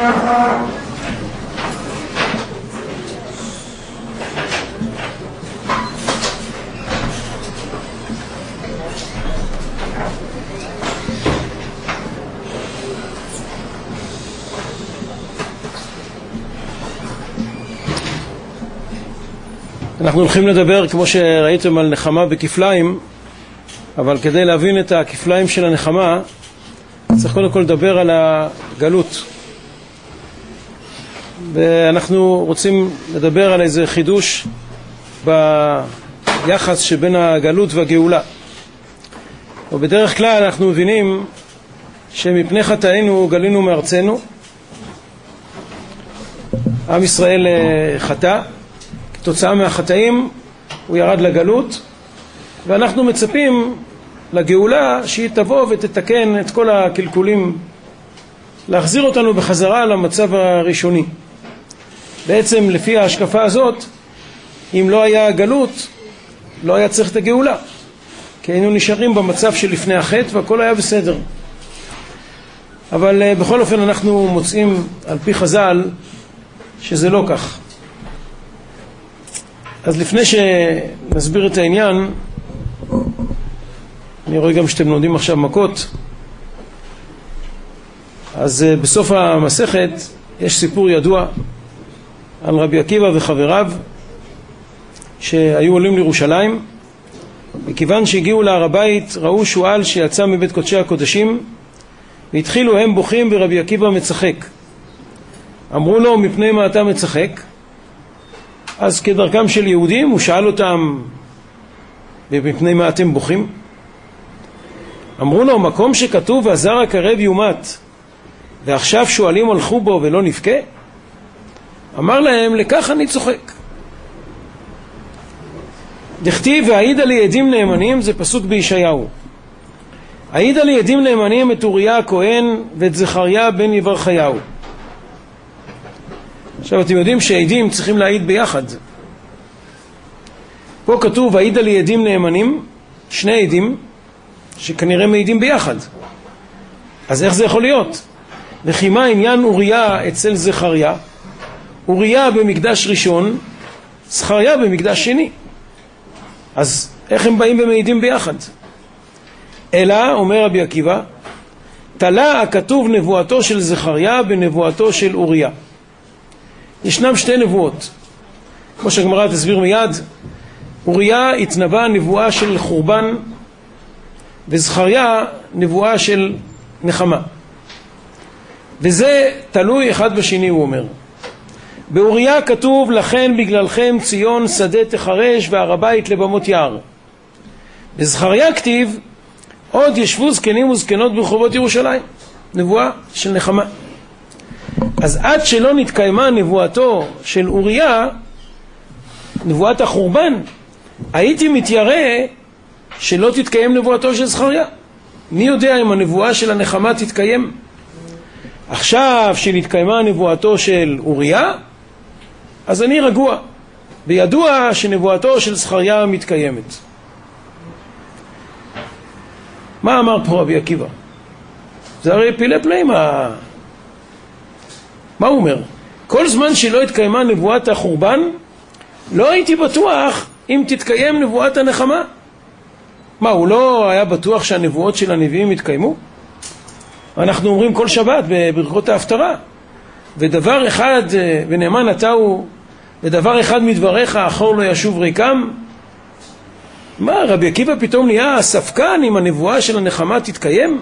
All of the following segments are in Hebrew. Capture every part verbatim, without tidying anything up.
אנחנו הולכים לדבר, כמו שראיתם, על נחמה בכפליים, אבל כדי להבין את הכפליים של הנחמה צריך קודם כל לדבר על הגלות. ואנחנו רוצים לדבר על איזה חידוש ביחס שבין הגלות והגאולה. ובדרך כלל אנחנו מבינים שמפני חטאינו גלינו מארצנו. עם ישראל חטא, כתוצאה מהחטאים הוא ירד לגלות, ואנחנו מצפים לגאולה שהיא תבוא ותתקן את כל הקלקולים, להחזיר אותנו בחזרה למצב הראשוני. בעצם לפי ההשקפה הזאת, אם לא היה גלות, לא היה צריך את הגאולה, כי היינו נשארים במצב שלפני החטא והכל היה בסדר. אבל בכל אופן אנחנו מוצאים על פי חז"ל שזה לא כך. אז לפני שנסביר את העניין, אני רואה גם שאתם לומדים עכשיו מכות, אז בסוף המסכת יש סיפור ידוע על רבי עקיבא וחבריו שהיו עולים לירושלים. מכיוון שהגיעו להר הבית ראו שועל שיצא מבית קודשי הקודשים, והתחילו הם בוכים ורבי עקיבא מצחק. אמרו לו, מפני מה אתה מצחק? אז כדרכם של יהודים הוא שאל אותם, ומפני מה אתם בוכים? אמרו לו, מקום שכתוב והזר הקרב יומת, ועכשיו שואלים הלכו בו ולא נבכה? אמר להם, לכך אני צוחק. דכתיב והעיד לי עדים נאמנים, זה פסוק בישעיהו. העיד לי עדים נאמנים את אוריה הכהן ואת זכריה בן יברכיהו. עכשיו אתם יודעים שהעדים צריכים להעיד ביחד. פה כתוב העיד לי עדים נאמנים, שני עדים שכנראה מעידים ביחד. אז איך זה יכול להיות? וכי מה עניין אוריה אצל זכריה? אוריה במקדש ראשון, זכריה במקדש שני. אז איך הם באים ומעידים ביחד? אלא, אומר רבי עקיבא, תלה הכתוב נבואתו של זכריה בנבואתו של אוריה. ישנם שתי נבואות. כמו שהגמרא תסביר מיד, אוריה התנבא נבואה של חורבן, וזכריה נבואה של נחמה. וזה תלוי אחד בשני, הוא אומר. באוריה כתוב, לכן בגללכם ציון שדה תחרש והר הבית לבמות יער. בזכריה כתיב, עוד ישבו זקנים וזקנות ברחובות ירושלים. נבואה של נחמה. אז עד שלא נתקיימה נבואתו של אוריה, נבואת החורבן, הייתי מתיירא שלא תתקיים נבואתו של זכריה. מי יודע אם הנבואה של הנחמה תתקיים? עכשיו שנתקיימה נבואתו של אוריה, אז אני רגוע, וידוע שנבואתו של זכריה מתקיימת. מה אמר פה רבי עקיבא? זה הרי פילי פלאים. מה... מה הוא אומר? כל זמן שלא התקיימה נבואת החורבן, לא הייתי בטוח אם תתקיים נבואת הנחמה. מה, הוא לא היה בטוח שהנבואות של הנביאים יתקיימו? אנחנו אומרים כל שבת בברכות ההפטרה, ודבר אחד, ונאמן אתה הוא, ודבר אחד מדבריך אחור לא ישוב ריקם. מה, רבי עקיבא פתאום נהיה ספקן אם הנבואה של הנחמה תתקיים?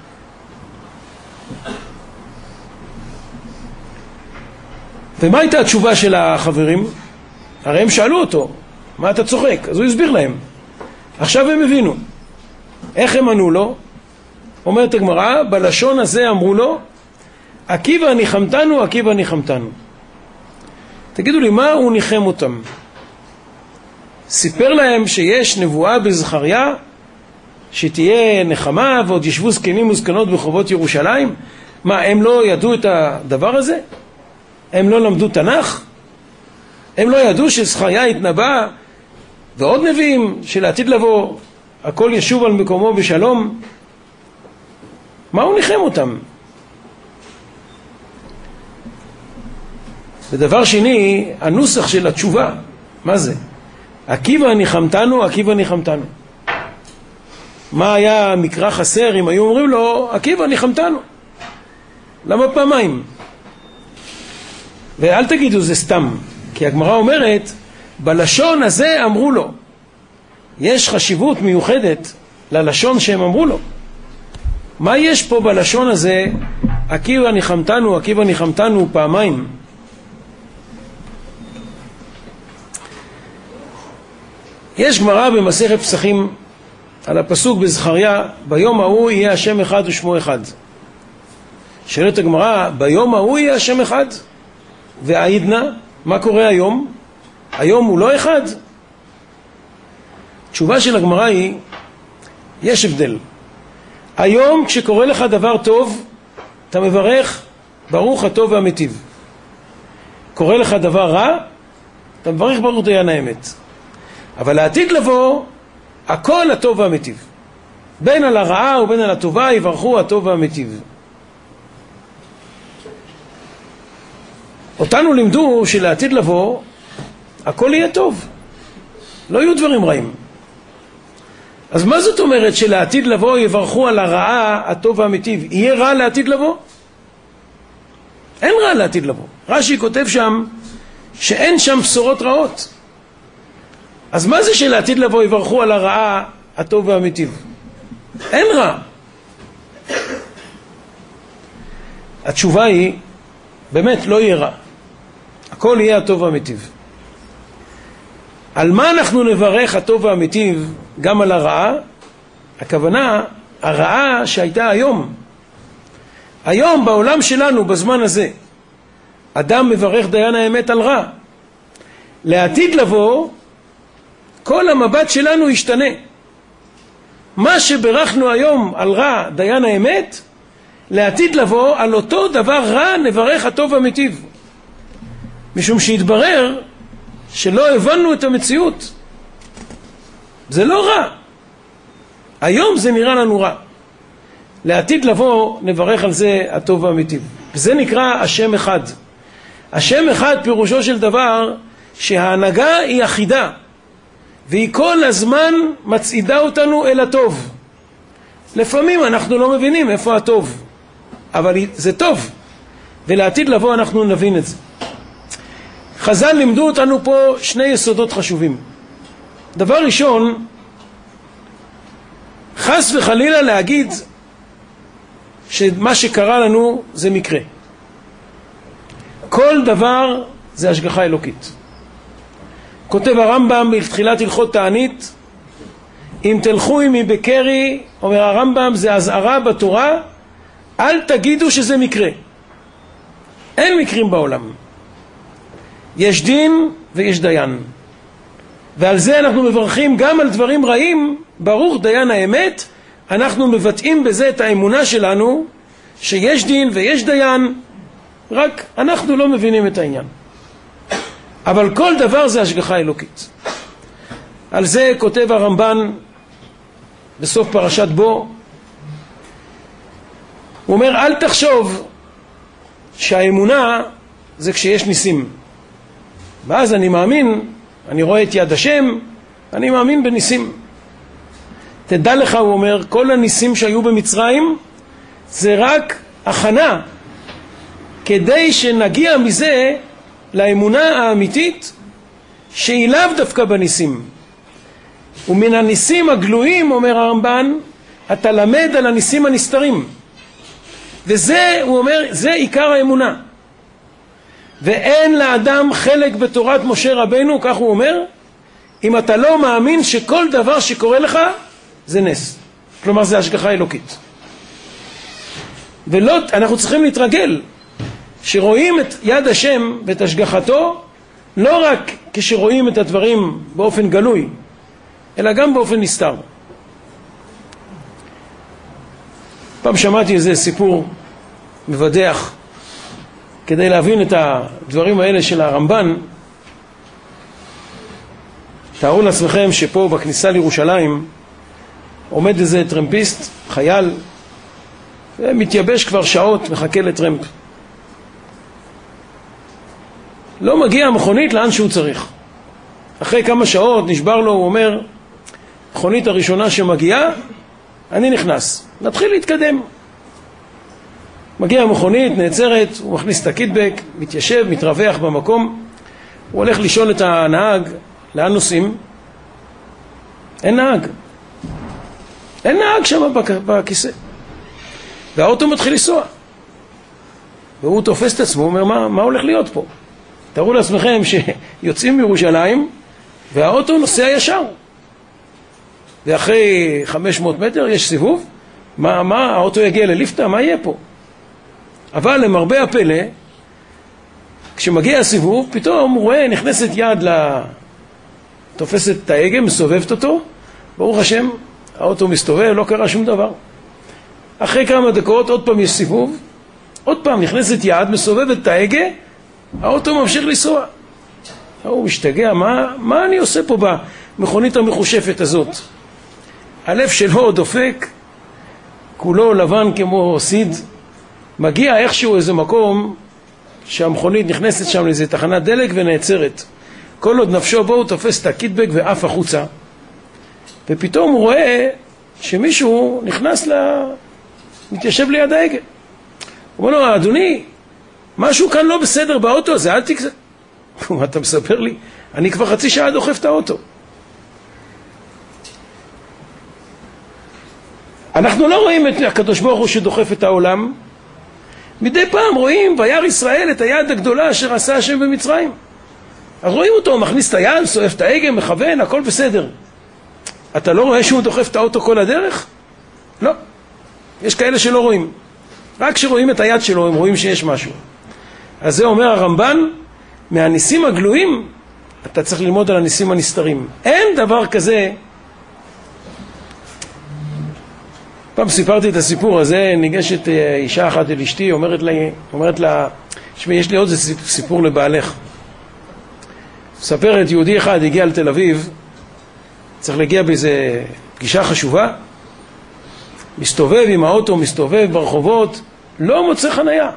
ומה הייתה התשובה של החברים? הרי הם שאלו אותו, מה אתה צוחק? אז הוא הסביר להם. עכשיו הם הבינו. איך הם ענו לו? אומרת הגמרא, בלשון הזה אמרו לו, עקיבא ניחמתנו, עקיבא ניחמתנו. תגידו לי, מה הוא ניחם אותם? סיפר להם שיש נבואה בזכריה, שתהיה נחמה ועוד ישבו זקנים וזקנות ברחובות ירושלים? מה, הם לא ידעו את הדבר הזה? הם לא למדו תנ"ך? הם לא ידעו שזכריה התנבא ועוד נביאים שלעתיד לבוא הכל ישוב על מקומו בשלום? מה הוא ניחם אותם? ודבר שני, הנוסח של התשובה, מה זה? עקיבא ניחמתנו, עקיבא ניחמתנו. מה היה מקרא חסר אם היו אומרים לו, עקיבא ניחמתנו? למה פעמיים? ואל תגידו זה סתם, כי הגמרא אומרת, בלשון הזה אמרו לו. יש חשיבות מיוחדת ללשון שהם אמרו לו. מה יש פה בלשון הזה, עקיבא ניחמתנו, עקיבא ניחמתנו פעמיים? יש גמרא במסכת פסחים על הפסוק בזכריה, ביום ההוא יהיה השם אחד ושמו אחד. שואלת הגמרא, ביום ההוא יהיה השם אחד? והעידנא, מה קורה היום? היום הוא לא אחד? תשובה של הגמרא היא, יש הבדל. היום כשקורה לך דבר טוב, אתה מברך ברוך הטוב והמיטיב. קורה לך דבר רע, אתה מברך ברוך דיין האמת. אבל לעתיד לבוא, הכל הטוב והמיטיב. בין על הרעה ובין על הטובה יברכו הטוב והמיטיב. אותנו לימדו שלעתיד לבוא, הכל יהיה טוב. לא יהיו דברים רעים. אז מה זאת אומרת שלעתיד לבוא יברכו על הרעה הטוב והמיטיב? יהיה רע לעתיד לבוא? אין רע לעתיד לבוא. רש"י כותב שם שאין שם בשורות רעות. אז מה זה שלעתיד לבוא יברכו על הרעה הטוב והמיטיב? אין רע. התשובה היא, באמת לא יהיה רע. הכל יהיה הטוב והמיטיב. על מה אנחנו נברך הטוב והמיטיב? גם על הרעה. הכוונה, הרעה שהייתה היום. היום בעולם שלנו, בזמן הזה, אדם מברך דיין האמת על רע. לעתיד לבוא, כל המבט שלנו ישתנה. מה שברכנו היום על רע דיין האמת, לעתיד לבוא על אותו דבר רע נברך הטוב והמיטיב. משום שהתברר שלא הבנו את המציאות. זה לא רע. היום זה נראה לנו רע. לעתיד לבוא נברך על זה הטוב והמיטיב. וזה נקרא השם אחד. השם אחד פירושו של דבר שההנהגה היא אחידה. והיא כל הזמן מצעידה אותנו אל הטוב. לפעמים אנחנו לא מבינים איפה הטוב. אבל זה טוב. ולעתיד לבוא אנחנו נבין את זה. חז"ל לימדו אותנו פה שני יסודות חשובים. דבר ראשון, חס וחלילה להגיד שמה שקרה לנו זה מקרה. כל דבר זה השגחה אלוקית. כותב הרמב"ם בתחילת הלכות תענית, אם תלכו עמי בקרי, אומר הרמב"ם, זה הזהרה בתורה, אל תגידו שזה מקרה. אין מקרים בעולם. יש דין ויש דיין. ועל זה אנחנו מברכים גם על דברים רעים, ברוך דיין האמת, אנחנו מבטאים בזה את האמונה שלנו, שיש דין ויש דיין, רק אנחנו לא מבינים את העניין. אבל כל דבר זה השגחה אלוקית. על זה כותב הרמב"ן בסוף פרשת בו, הוא אומר, אל תחשוב שהאמונה זה כשיש ניסים. ואז אני מאמין, אני רואה את יד השם, אני מאמין בניסים. תדע לך, הוא אומר, כל הניסים שהיו במצרים, זה רק הכנה, כדי שנגיע מזה לאמונה האמיתית, שהיא לאו דווקא בניסים. ומן הניסים הגלויים, אומר הרמב"ן, אתה למד על הניסים הנסתרים. וזה, הוא אומר, זה עיקר האמונה. ואין לאדם חלק בתורת משה רבנו, כך הוא אומר, אם אתה לא מאמין שכל דבר שקורה לך זה נס. כלומר זה השגחה אלוקית. ולא, אנחנו צריכים להתרגל שרואים את יד השם ואת השגחתו לא רק כשרואים את הדברים באופן גלוי, אלא גם באופן נסתר. פעם שמעתי איזה סיפור מבדח כדי להבין את הדברים האלה של הרמב"ן. תארו לעצמכם שפה בכניסה לירושלים עומד איזה טרמפיסט, חייל, ומתייבש כבר שעות, מחכה לטרמפ. לא מגיע המכונית לאן שהוא צריך. אחרי כמה שעות נשבר לו, הוא אומר, מכונית הראשונה שמגיעה, אני נכנס. נתחיל להתקדם. מגיע המכונית, נעצרת, הוא מכניס את הקיטבק, מתיישב, מתרווח במקום, הוא הולך לשאול את הנהג, לאן נוסעים? אין נהג. אין נהג שם בכיסא. והאוטו מתחיל לנסוע. והוא תופס את עצמו, הוא אומר, מה, מה הולך להיות פה? תראו לעצמכם שיוצאים מירושלים, והאוטו נוסע ישר. ואחרי חמש מאות מטר יש סיבוב, מה, מה, האוטו יגיע לליפטה, מה יהיה פה? אבל למרבה הפלא, כשמגיע הסיבוב, פתאום הוא רואה, נכנסת יד ל... תופסת את ההגה, מסובבת אותו, ברוך השם, האוטו מסתובב, לא קרה שום דבר. אחרי כמה דקות, עוד פעם יש סיבוב, עוד פעם נכנסת יד, מסובבת את ההגה, האוטו ממשיך לנסוע. הוא משתגע, מה, מה אני עושה פה במכונית המחושפת הזאת? הלב שלו דופק, כולו לבן כמו סיד, מגיע איכשהו איזה מקום שהמכונית נכנסת שם לאיזה תחנת דלק ונעצרת. כל עוד נפשו בו הוא תופס את הקיטבק ואף החוצה. ופתאום הוא רואה שמישהו נכנס ל... מתיישב ליד ההגה. הוא אומר לו, אדוני, משהו כאן לא בסדר באוטו הזה, אל תקזה. מה אתה מספר לי? אני כבר חצי שעה דוחף את האוטו. אנחנו לא רואים את הקדוש ברוך הוא שדוחף את העולם. מדי פעם רואים ביער ישראל את היד הגדולה אשר עשה השם במצרים. אז רואים אותו, מכניס את היד, שואף את ההגה, מכוון, הכל בסדר. אתה לא רואה שהוא דוחף את האוטו כל הדרך? לא. יש כאלה שלא רואים. רק כשרואים את היד שלו הם רואים שיש משהו. אז זה אומר הרמב"ן, מהניסים הגלויים אתה צריך ללמוד על הניסים הנסתרים. אין דבר כזה. פעם סיפרתי את הסיפור הזה, ניגשת אישה אחת אל אשתי, אומרת לה, אומרת לה, שמי, יש לי עוד סיפור לבעלך. ספרת, יהודי אחד הגיע לתל אביב, צריך להגיע באיזה פגישה חשובה, מסתובב עם האוטו, מסתובב ברחובות, לא מוצא חנייה.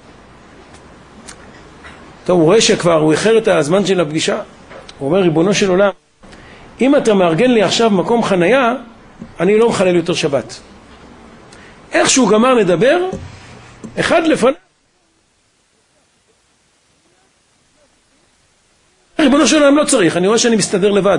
טוב, הוא רואה שכבר הוא איחר את הזמן של הפגישה. הוא אומר, ריבונו של עולם, אם אתה מארגן לי עכשיו מקום חנייה, אני לא מחלל יותר שבת. איך שהוא גמר לדבר, אחד לפני, ריבונו של עולם לא צריך, אני רואה שאני מסתדר לבד.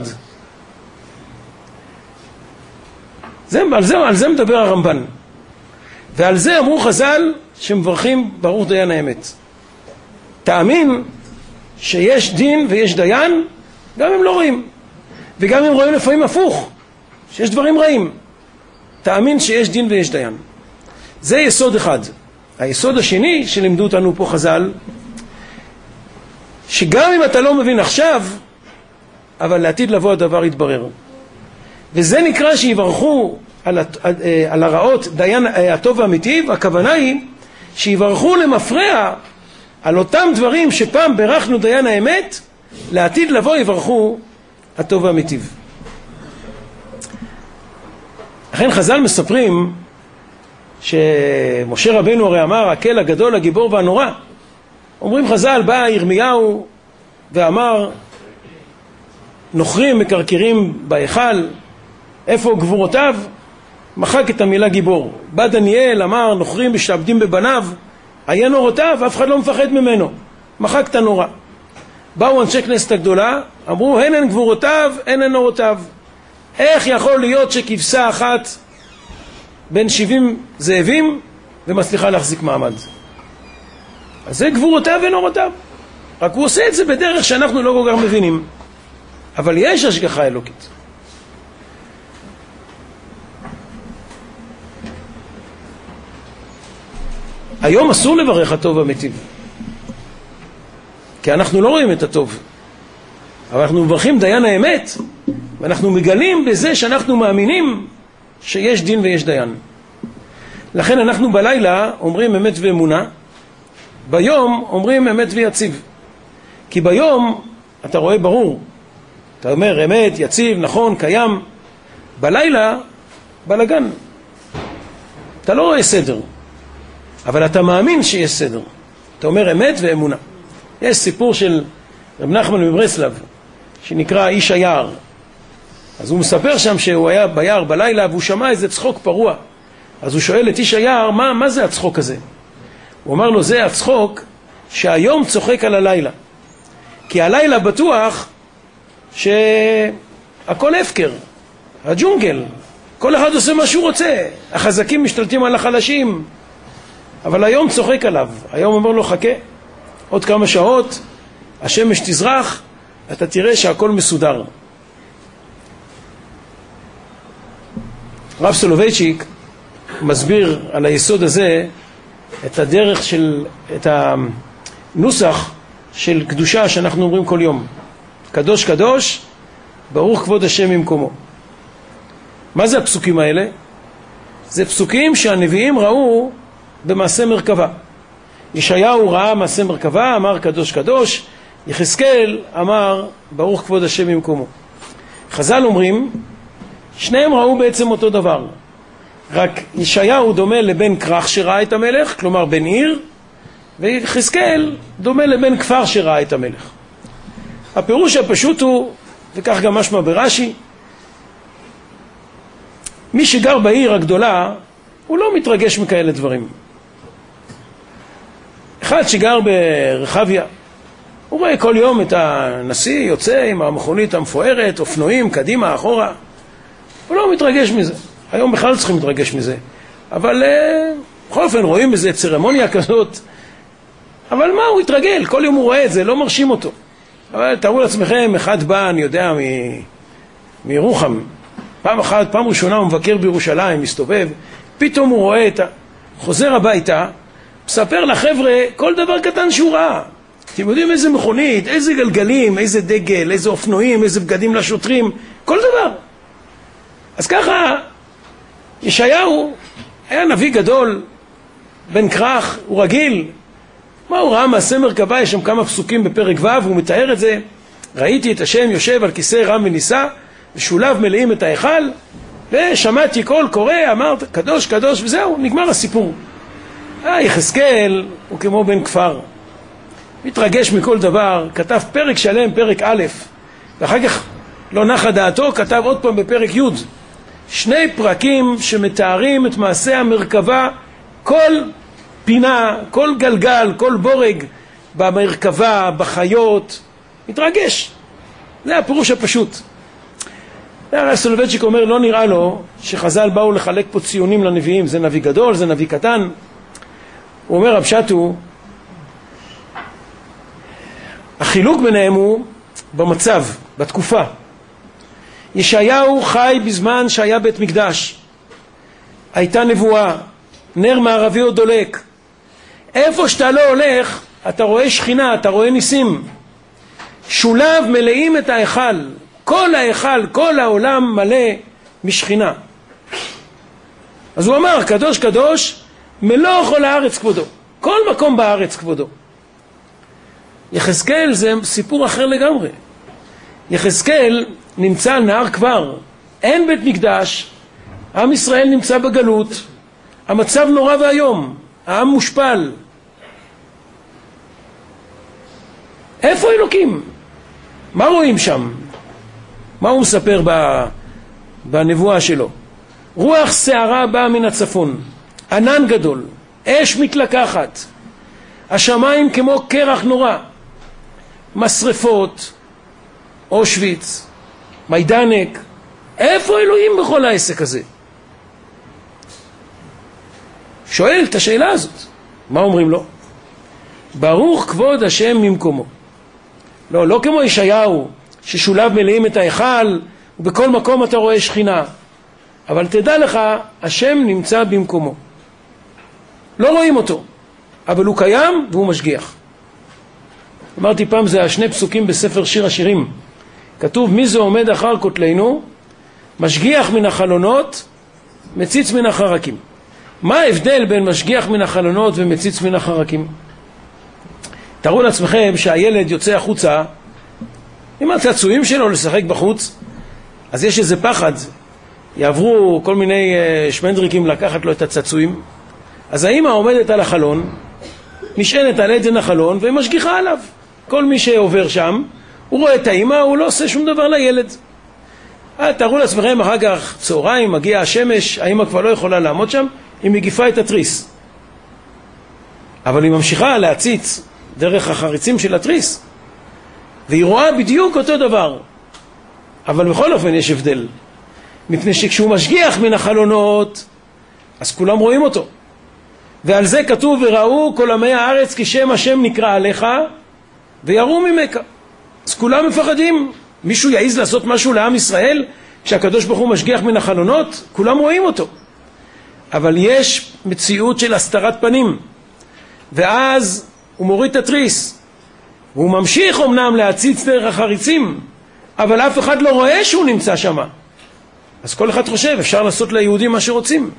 זה, על, זה, על זה מדבר הרמב"ן. ועל זה אמרו חז"ל שמברכים ברוך דיין האמת. תאמין שיש דין ויש דיין, גם הם לא רואים. וגם הם רואים לפעמים הפוך, שיש דברים רעים. תאמין שיש דין ויש דיין. זה יסוד אחד. היסוד השני שלימדו אותנו פה חז"ל, שגם אם אתה לא מבין עכשיו, אבל לעתיד לבוא הדבר יתברר. וזה נקרא שיברכו על, על הרעות דיין הטוב והמיטיב. הכוונה היא שיברכו למפרע על אותם דברים שפעם ברכנו דיין האמת, לעתיד לבוא יברכו הטוב והמיטיב. לכן חז"ל מספרים שמשה רבנו הרי אמר, הקל הגדול, הגיבור והנורא. אומרים חז"ל, בא ירמיהו ואמר, נוכרים מקרקרים בהיכל, איפה גבורותיו? מחק את המילה גיבור. בא דניאל, אמר, נוכרים משתעבדים בבניו, היה נורותיו, אף אחד לא מפחד ממנו. מחק את הנורא. באו אנשי כנסת הגדולה, אמרו, הן הן גבורותיו, הן הן נורותיו. איך יכול להיות שכבשה אחת בין שבעים זאבים ומצליחה להחזיק מעמד? אז זה גבורותיו ונורותיו. רק הוא עושה את זה בדרך שאנחנו לא כל כך מבינים. אבל יש השגחה אלוקית. היום אסור לברך הטוב והמיטיב, כי אנחנו לא רואים את הטוב, אבל אנחנו מברכים דיין האמת, ואנחנו מגלים בזה שאנחנו מאמינים שיש דין ויש דיין. לכן אנחנו בלילה אומרים אמת ואמונה, ביום אומרים אמת ויציב. כי ביום אתה רואה ברור, אתה אומר אמת, יציב, נכון, קיים. בלילה בלגן, אתה לא רואה סדר, אבל אתה מאמין שיש סדר. אתה אומר אמת ואמונה. יש סיפור של רב נחמן מברסלב, שנקרא איש היער. אז הוא מספר שם שהוא היה ביער בלילה והוא שמע איזה צחוק פרוע. אז הוא שואל את איש היער, מה, מה זה הצחוק הזה? הוא אמר לו, זה הצחוק שהיום צוחק על הלילה. כי הלילה בטוח שהכל הפקר, הג'ונגל, כל אחד עושה מה שהוא רוצה, החזקים משתלטים על החלשים, אבל היום צוחק עליו. היום אומר לו, חכה, עוד כמה שעות, השמש תזרח, אתה תראה שהכל מסודר. רב סולובייצ'יק מסביר על היסוד הזה את הדרך של, את הנוסח של קדושה שאנחנו אומרים כל יום. קדוש קדוש, ברוך כבוד השם ממקומו. מה זה הפסוקים האלה? זה פסוקים שהנביאים ראו במעשה מרכבה. ישעיהו ראה מעשה מרכבה, אמר קדוש קדוש, יחזקאל אמר ברוך כבוד השם ממקומו. חז"ל אומרים, שניהם ראו בעצם אותו דבר. רק ישעיהו דומה לבן כרך שראה את המלך, כלומר בן עיר, ויחזקאל דומה לבן כפר שראה את המלך. הפירוש הפשוט הוא, וכך גם משמע ברש"י, מי שגר בעיר הגדולה, הוא לא מתרגש מכאלה דברים. אחד שגר ברחביה, הוא רואה כל יום את הנשיא יוצא עם המכונית המפוארת, אופנועים, קדימה, אחורה. הוא לא מתרגש מזה. היום בכלל צריכים להתרגש מזה. אבל בכל אופן רואים בזה צרמוניה כזאת. אבל מה, הוא התרגל, כל יום הוא רואה את זה, לא מרשים אותו. אבל תראו לעצמכם, אחד בא, אני יודע, מ... מירוחם. פעם אחת, פעם ראשונה הוא מבקר בירושלים, מסתובב, פתאום הוא רואה את ה... חוזר הביתה, מספר לחבר'ה כל דבר קטן שהוא ראה. אתם יודעים איזה מכונית, איזה גלגלים, איזה דגל, איזה אופנועים, איזה בגדים לשוטרים, כל דבר. אז ככה, ישעיהו היה נביא גדול, בן כרך, הוא רגיל. מה הוא ראה? מעשה מרכבה, יש שם כמה פסוקים בפרק ו', והוא מתאר את זה. ראיתי את השם יושב על כיסא רם ונישא, ושולב מלאים את ההיכל, ושמעתי קול קורא, אמרת קדוש קדוש, וזהו, נגמר הסיפור. אה, יחזקאל הוא כמו בן כפר. מתרגש מכל דבר, כתב פרק שלם, פרק א', ואחר כך לא נחה דעתו, כתב עוד פעם בפרק י', שני פרקים שמתארים את מעשה המרכבה, כל פינה, כל גלגל, כל בורג במרכבה, בחיות, מתרגש. זה הפירוש הפשוט. הרב סולובייצ'יק אומר, לא נראה לו שחז"ל באו לחלק פה ציונים לנביאים, זה נביא גדול, זה נביא קטן. הוא אומר, הפשט הוא, החילוק ביניהם הוא במצב, בתקופה. ישעיהו חי בזמן שהיה בית מקדש. הייתה נבואה, נר מערבי עוד דולק. איפה שאתה לא הולך, אתה רואה שכינה, אתה רואה ניסים. שולב מלאים את ההיכל. כל ההיכל, כל העולם מלא משכינה. אז הוא אמר, קדוש קדוש, מלוא כל הארץ כבודו. כל מקום בארץ כבודו. יחזקאל זה סיפור אחר לגמרי. יחזקאל נמצא על נהר כבר. אין בית מקדש, עם ישראל נמצא בגלות, המצב נורא והיום, העם מושפל. איפה אלוקים? מה רואים שם? מה הוא מספר בנבואה שלו? רוח שערה באה מן הצפון, ענן גדול, אש מתלקחת, השמיים כמו קרח נורא, משרפות, אושוויץ, מיידנק. איפה אלוהים בכל העסק הזה? שואל את השאלה הזאת. מה אומרים לו? ברוך כבוד השם ממקומו. לא, לא כמו ישעיהו ששולב מלאים את ההיכל ובכל מקום אתה רואה שכינה. אבל תדע לך, השם נמצא במקומו. לא רואים אותו, אבל הוא קיים והוא משגיח. אמרתי פעם, זה השני פסוקים בספר שיר השירים. כתוב, מי זה עומד אחר כותלנו? משגיח מן החלונות, מציץ מן החרקים. מה ההבדל בין משגיח מן החלונות ומציץ מן החרקים? תראו לעצמכם שהילד יוצא החוצה עם הצעצועים שלו לשחק בחוץ, אז יש איזה פחד, יעברו כל מיני שמנדריקים לקחת לו את הצעצועים. אז האמא עומדת על החלון, נשענת על עדן החלון ומשגיחה עליו. כל מי שעובר שם, הוא רואה את האמא, הוא לא עושה שום דבר לילד. תארו לעצמכם, אחר כך צהריים, מגיע השמש, האמא כבר לא יכולה לעמוד שם, היא מגיפה את התריס. אבל היא ממשיכה להציץ דרך החריצים של התריס, והיא רואה בדיוק אותו דבר. אבל בכל אופן יש הבדל, מפני שכשהוא משגיח מן החלונות, אז כולם רואים אותו. ועל זה כתוב, וראו כל עמי הארץ כי שם השם נקרא עליך, ויראו ממך. אז כולם מפחדים. מישהו יעיז לעשות משהו לעם ישראל, כשהקדוש ברוך הוא משגיח מן החלונות, כולם רואים אותו. אבל יש מציאות של הסתרת פנים, ואז הוא מוריד את התריס, והוא ממשיך אמנם להציץ דרך החריצים, אבל אף אחד לא רואה שהוא נמצא שם. אז כל אחד חושב, אפשר לעשות ליהודים מה שרוצים.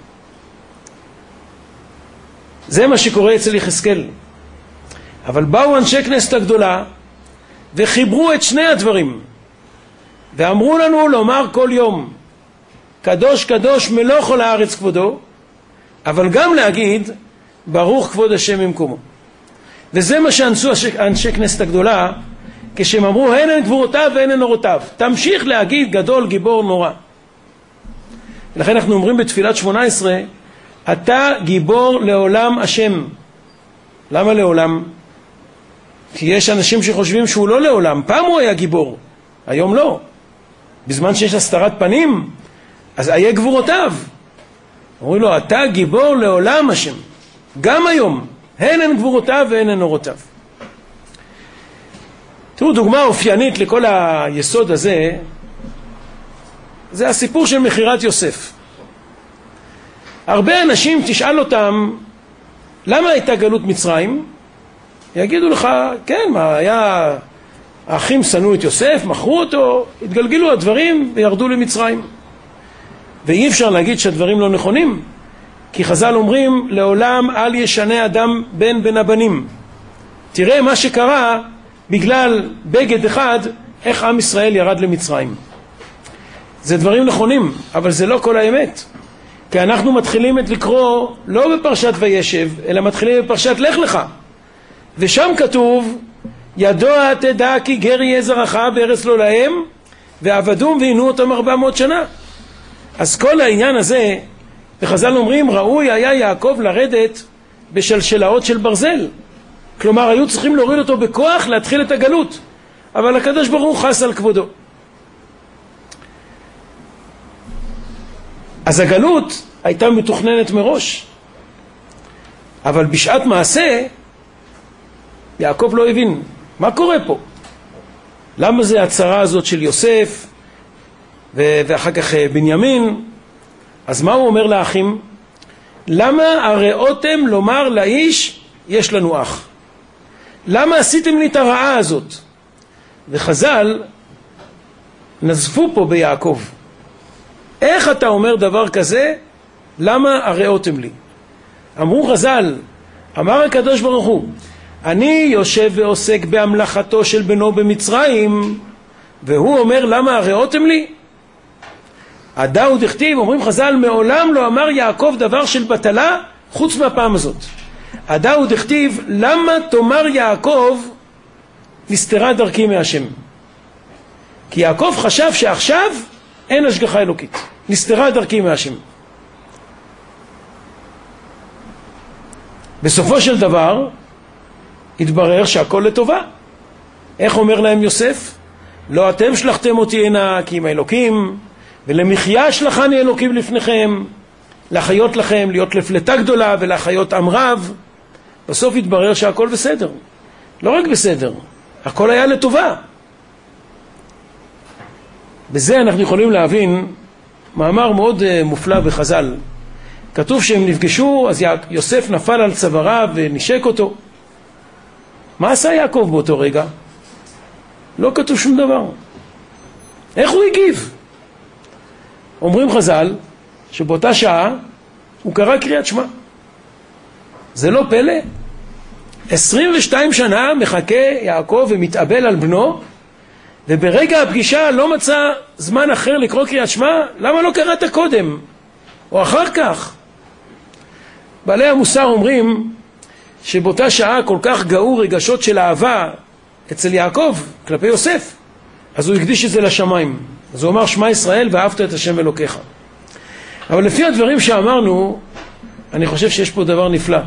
זה מה שקורה אצל יחזקאל. אבל באו אנשי כנסת הגדולה, וחיברו את שני הדברים, ואמרו לנו לומר כל יום, קדוש קדוש מלוא כל הארץ כבודו, אבל גם להגיד, ברוך כבוד השם ממקומו. וזה מה שעשו אנשי כנסת הגדולה, כשהם אמרו, הן הן גבורותיו והן הן נורותיו. תמשיך להגיד גדול, גיבור, נורא. ולכן אנחנו אומרים בתפילת שמונה עשרה, אתה גיבור לעולם השם. למה לעולם? כי יש אנשים שחושבים שהוא לא לעולם. פעם הוא היה גיבור, היום לא. בזמן שיש הסתרת פנים, אז היה גבורותיו. אומרים לו, אתה גיבור לעולם השם. גם היום, הן הן גבורותיו והן הן נורותיו. תראו, דוגמה אופיינית לכל היסוד הזה, זה הסיפור של מחירת יוסף. הרבה אנשים תשאל אותם, למה הייתה גלות מצרים? יגידו לך, כן, מה היה, האחים שנאו את יוסף, מכרו אותו, התגלגלו הדברים וירדו למצרים. ואי אפשר להגיד שהדברים לא נכונים, כי חז"ל אומרים, לעולם אל ישנה אדם בן בין הבנים. תראה מה שקרה בגלל בגד אחד, איך עם ישראל ירד למצרים. זה דברים נכונים, אבל זה לא כל האמת. כי אנחנו מתחילים את לקרוא לא בפרשת וישב, אלא מתחילים בפרשת לך לך. ושם כתוב, ידוע תדע כי גר יהיה זרעך בארץ לא להם, ועבדום ועינו אותם ארבע מאות שנה. אז כל העניין הזה, וחז"ל אומרים, ראוי היה יעקב לרדת בשלשלאות של ברזל. כלומר, היו צריכים להוריד אותו בכוח להתחיל את הגלות. אבל הקדוש ברוך הוא חס על כבודו. אז הגלות הייתה מתוכננת מראש. אבל בשעת מעשה, יעקב לא הבין. מה קורה פה? למה זה הצרה הזאת של יוסף, ואחר כך בנימין? אז מה הוא אומר לאחים? למה הראותם לומר לאיש, יש לנו אח? למה עשיתם לי את הרעה הזאת? וחז"ל נזפו פה ביעקב. איך אתה אומר דבר כזה? למה הראותם לי? אמרו חז"ל, אמר הקדוש ברוך הוא, אני יושב ועוסק בהמלכתו של בנו במצרים, והוא אומר למה הראותם לי? הדאו דכתיב, אומרים חז"ל, מעולם לא אמר יעקב דבר של בטלה חוץ מהפעם הזאת. הדאו דכתיב, למה תאמר יעקב נסתרה דרכי מהשם? כי יעקב חשב שעכשיו אין השגחה אלוקית, נסתרה דרכי מהשם. בסופו של דבר התברר שהכל לטובה. איך אומר להם יוסף? לא אתם שלחתם אותי הנה כי עם האלוקים, ולמחיה שלחני אלוקים לפניכם, לחיות לכם, להיות לפלטה גדולה ולחיות עם רב. בסוף התברר שהכל בסדר. לא רק בסדר, הכל היה לטובה. בזה אנחנו יכולים להבין מאמר מאוד מופלא בחז"ל. כתוב שהם נפגשו, אז יוסף נפל על צוואריו ונשק אותו. מה עשה יעקב באותו רגע? לא כתוב שום דבר. איך הוא הגיב? אומרים חז"ל שבאותה שעה הוא קרא קריאת שמע. זה לא פלא. עשרים ושתיים שנה מחכה יעקב ומתאבל על בנו, וברגע הפגישה לא מצא זמן אחר לקרוא קריאת שמע. למה לא קראת קודם או אחר כך? בעלי המוסר אומרים שבאותה שעה כל כך גאו רגשות של אהבה אצל יעקב, כלפי יוסף, אז הוא הקדיש את זה לשמיים. אז הוא אמר שמע ישראל ואהבת את השם אלוקיך. אבל לפי הדברים שאמרנו, אני חושב שיש פה דבר נפלא.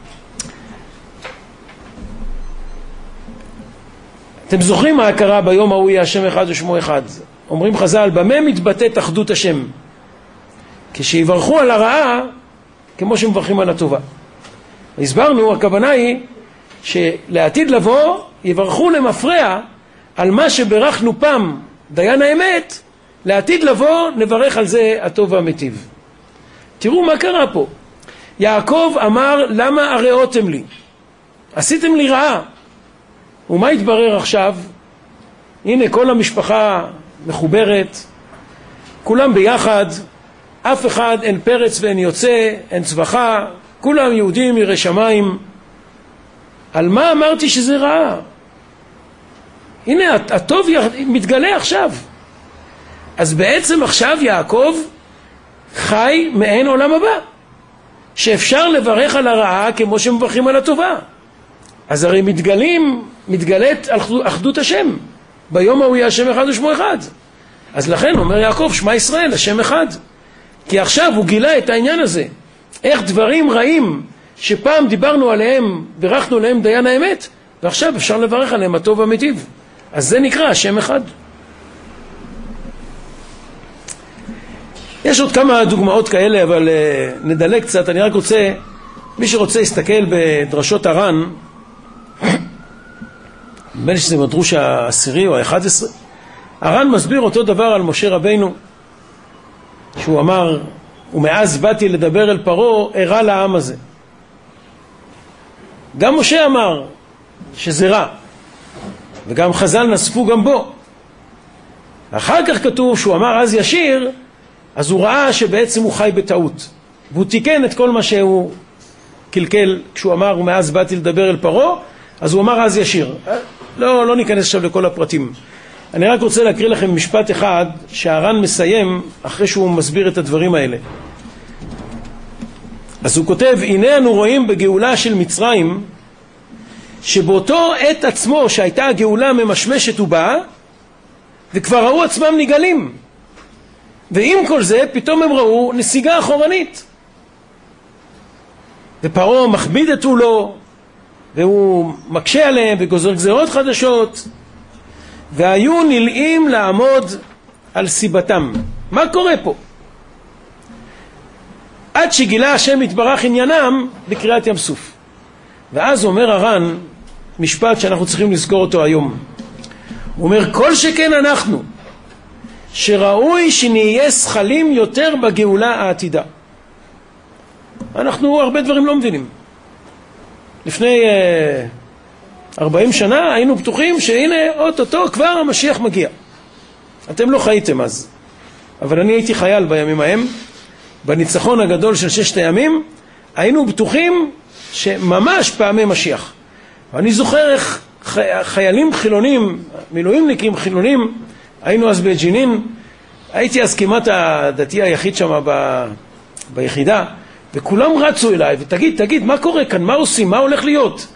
אתם זוכרים מה קרה ביום ההוא יהיה השם אחד ושמו אחד? אומרים חז"ל, במה מתבטאת אחדות השם? כשיברכו על הרעה כמו שמברכים על הטובה. והסברנו, הכוונה היא שלעתיד לבוא יברכו למפרע על מה שברכנו פעם דיין האמת, לעתיד לבוא נברך על זה הטוב והמטיב. תראו מה קרה פה. יעקב אמר, למה הרעותם לי? עשיתם לי רעה. ומה התברר עכשיו? הנה כל המשפחה מחוברת, כולם ביחד, אף אחד אין פרץ ואין יוצא, אין צווחה, כולם יהודים יראי שמיים. על מה אמרתי שזה רעה? הנה הטוב מתגלה עכשיו. אז בעצם עכשיו יעקב חי מעין עולם הבא, שאפשר לברך על הרעה כמו שמברכים על הטובה. אז הרי מתגלים, מתגלית אחדות השם. ביום ההוא יהיה השם אחד ושמו אחד. אז לכן אומר יעקב, שמע ישראל, השם אחד. כי עכשיו הוא גילה את העניין הזה. איך דברים רעים שפעם דיברנו עליהם, ברכנו עליהם דיין האמת, ועכשיו אפשר לברך עליהם הטוב והמטיב. אז זה נקרא השם אחד. יש עוד כמה דוגמאות כאלה, אבל uh, נדלג קצת. אני רק רוצה, מי שרוצה להסתכל בדרשות הר"ן, בין שזה מדרוש העשירי או האחד עשרה, הר"ן מסביר אותו דבר על משה רבינו, שהוא אמר, ומאז באתי לדבר אל פרעה, הרע לעם הזה. גם משה אמר שזה רע, וגם חז"ל נספו גם בו. אחר כך כתוב שהוא אמר אז ישיר, אז הוא ראה שבעצם הוא חי בטעות, והוא תיקן את כל מה שהוא קלקל כשהוא אמר ומאז באתי לדבר אל פרעה, אז הוא אמר אז ישיר. לא, לא ניכנס עכשיו לכל הפרטים. אני רק רוצה להקריא לכם משפט אחד שהר"ן מסיים אחרי שהוא מסביר את הדברים האלה. אז הוא כותב, הנה אנו רואים בגאולה של מצרים, שבאותו עת עצמו שהייתה הגאולה ממשמשת ובאה, וכבר ראו עצמם נגלים. ועם כל זה פתאום הם ראו נסיגה אחורנית. ופרעה מכביד את עולו, והוא מקשה עליהם וגוזר גזרות חדשות, והיו נלאים לעמוד על סיבתם. מה קורה פה? עד שגילה השם יתברך עניינם בקריאת ים סוף. ואז אומר הר"ן משפט שאנחנו צריכים לזכור אותו היום. הוא אומר, כל שכן אנחנו, שראוי שנהיה שכלים יותר בגאולה העתידה. אנחנו הרבה דברים לא מבינים. לפני ארבעים שנה היינו בטוחים שהנה אוטוטו כבר המשיח מגיע. אתם לא חייתם אז, אבל אני הייתי חייל בימים ההם. בניצחון הגדול של ששת הימים היינו בטוחים שממש פעמי משיח. ואני זוכר איך חיילים חילונים, מילואימניקים חילונים, היינו אז בג'נין, הייתי אז כמעט הדתי היחיד שם ב... ביחידה, וכולם רצו אליי, ותגיד, תגיד, מה קורה כאן? מה עושים? מה הולך להיות?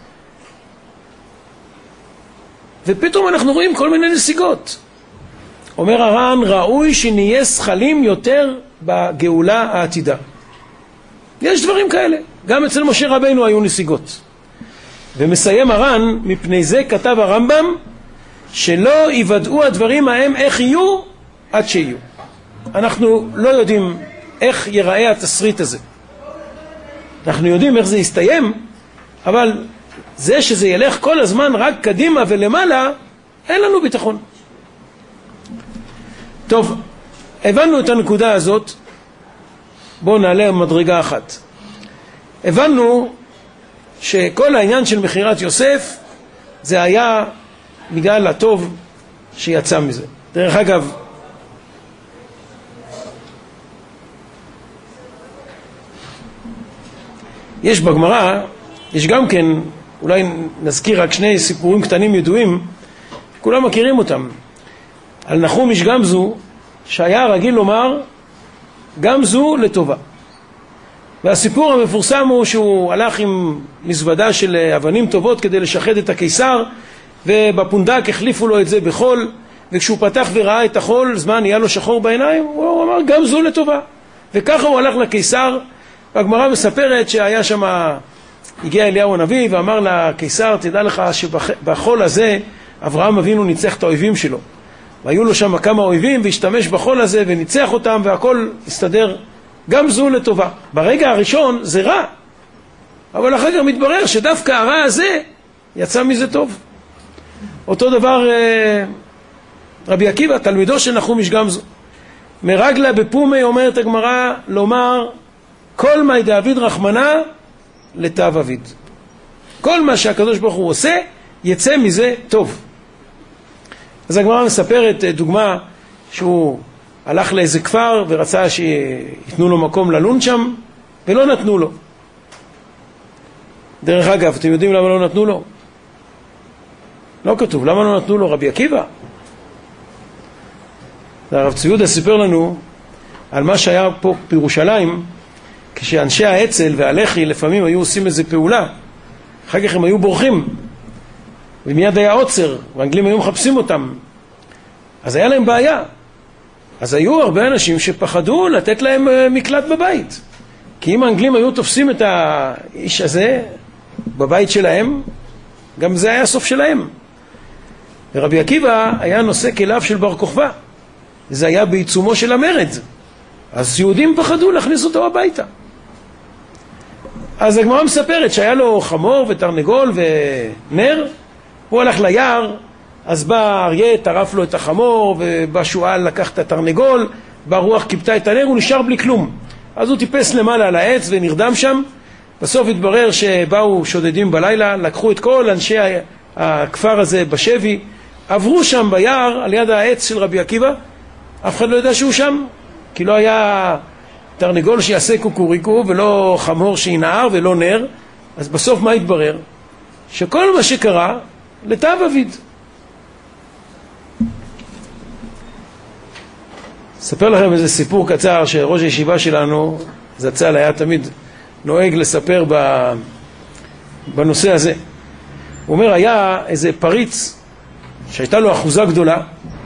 ופתאום אנחנו רואים כל מיני נסיגות. אומר הר"ן, ראוי שנהיה שכלים יותר בגאולה העתידה. יש דברים כאלה. גם אצל משה רבינו היו נסיגות. ומסיים הר"ן, מפני זה כתב הרמב"ם, שלא יוודאו הדברים ההם איך יהיו עד שיהיו. אנחנו לא יודעים איך ייראה התסריט הזה. אנחנו יודעים איך זה יסתיים, אבל זה שזה ילך כל הזמן רק קדימה ולמעלה, אין לנו ביטחון. טוב, הבנו את הנקודה הזאת. בואו נעלה מדרגה אחת. הבנו שכל העניין של מחירת יוסף זה היה בגלל הטוב שיצא מזה. דרך אגב, יש בגמרא, יש גם כן, אולי נזכיר רק שני סיפורים קטנים ידועים, כולם מכירים אותם. על נחום איש גמזו, שהיה רגיל לומר, גמזו לטובה. והסיפור המפורסם הוא שהוא הלך עם מזוודה של אבנים טובות כדי לשחד את הקיסר, ובפונדק החליפו לו את זה בחול, וכשהוא פתח וראה את החול, זמן נהיה לו שחור בעיניים, הוא אמר גם זו לטובה. וככה הוא הלך לקיסר, והגמרא מספרת שהיה שם, הגיע אליהו הנביא ואמר לקיסר, תדע לך שבחול הזה אברהם אבינו ניצח את האויבים שלו. והיו לו שם כמה אויבים והשתמש בחול הזה וניצח אותם, והכל הסתדר גם זו לטובה. ברגע הראשון זה רע, אבל אחר כך מתברר שדווקא הרע הזה יצא מזה טוב. אותו דבר רבי עקיבא, תלמידו של נחום איש גמזו. מרגלה בפומי אומרת הגמרא לומר, כל מה דאביד רחמנה לתו אביד. כל מה שהקדוש ברוך הוא עושה, יצא מזה טוב. אז הגמרא מספרת דוגמה שהוא הלך לאיזה כפר ורצה שיתנו לו מקום ללון שם, ולא נתנו לו. דרך אגב, אתם יודעים למה לא נתנו לו? לא כתוב, למה לא נתנו לו? רבי עקיבא. הרב ציודה סיפר לנו על מה שהיה פה בירושלים, כשאנשי האצ"ל והלח"י לפעמים היו עושים איזו פעולה, אחר כך הם היו בורחים, ומיד היה עוצר, והאנגלים היו מחפשים אותם. אז היה להם בעיה. אז היו הרבה אנשים שפחדו לתת להם מקלט בבית. כי אם האנגלים היו תופסים את האיש הזה בבית שלהם, גם זה היה הסוף שלהם. ורבי עקיבא היה נושא כליו של בר כוכבא. זה היה בעיצומו של המרד. אז יהודים פחדו להכניס אותו הביתה. אז הגמרא מספרת שהיה לו חמור ותרנגול ונר, הוא הלך ליער, אז בא אריה, טרף לו את החמור, ובא שועל לקח את התרנגול, ברוח כיבתה את הנר, הוא נשאר בלי כלום. אז הוא טיפס למעלה על העץ ונרדם שם. בסוף התברר שבאו שודדים בלילה, לקחו את כל אנשי הכפר הזה בשבי, עברו שם ביער על יד העץ של רבי עקיבא, אף אחד לא יודע שהוא שם, כי לא היה תרנגול שיעשה קוקוריקו, ולא חמור שינער, ולא נר. אז בסוף מה התברר? שכל מה שקרה לתו אביד. אספר לכם איזה סיפור קצר שראש הישיבה שלנו, זצ"ל, היה תמיד נוהג לספר בנושא הזה. הוא אומר, היה איזה פריץ שהייתה לו אחוזה גדולה,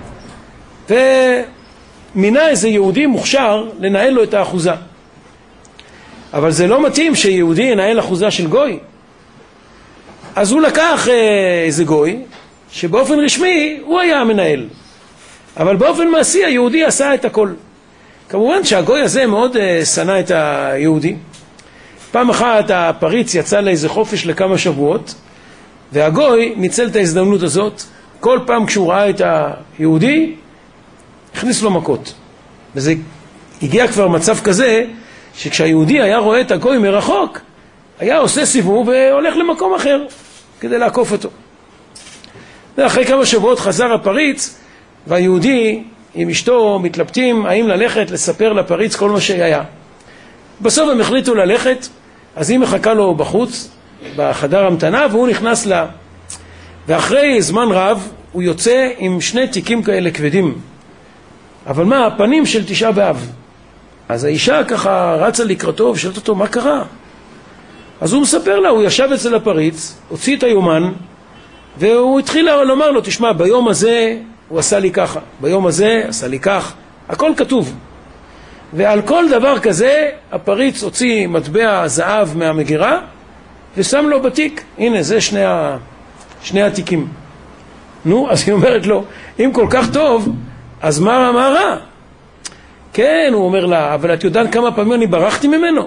ומינה איזה יהודי מוכשר לנהל לו את האחוזה. אבל זה לא מתאים שיהודי ינהל אחוזה של גוי. אז הוא לקח איזה גוי שבאופן רשמי הוא היה המנהל, אבל באופן מעשי היהודי עשה את הכל. כמובן שהגוי הזה מאוד שנא את היהודי. פעם אחת הפריץ יצא לאיזה חופש לכמה שבועות, והגוי ניצל את ההזדמנות הזאת. כל פעם כשהוא ראה את היהודי הכניס לו מכות, וזה הגיע כבר מצב כזה שכשהיהודי היה רואה את הגוי מרחוק היה עושה סיבוב והולך למקום אחר כדי לעקוף אותו. ואחרי כמה שבועות חזר הפריץ, והיהודי עם אשתו מתלבטים האם ללכת לספר לפריץ כל מה שהיה. בסוף הם החליטו ללכת, אז היא מחכה לו בחוץ בחדר המתנה, והוא נכנס לה, ואחרי זמן רב הוא יוצא עם שני תיקים כאלה כבדים. אבל מה, הפנים של תשעה באב. אז האישה ככה רצה לקראתו ושאלת אותו מה קרה. אז הוא מספר לה, הוא ישב אצל הפריץ, הוציא את היומן, והוא התחיל לומר לו, תשמע, ביום הזה הוא עשה לי ככה, ביום הזה עשה לי כך, הכל כתוב. ועל כל דבר כזה הפריץ הוציא מטבע זהב מהמגירה ושם לו בתיק. הנה, זה שני, ה... שני התיקים. נו, אז היא אומרת לו, אם כל כך טוב, אז מה, מה רע? כן, הוא אומר לה, אבל את יודעת כמה פעמים אני ברחתי ממנו?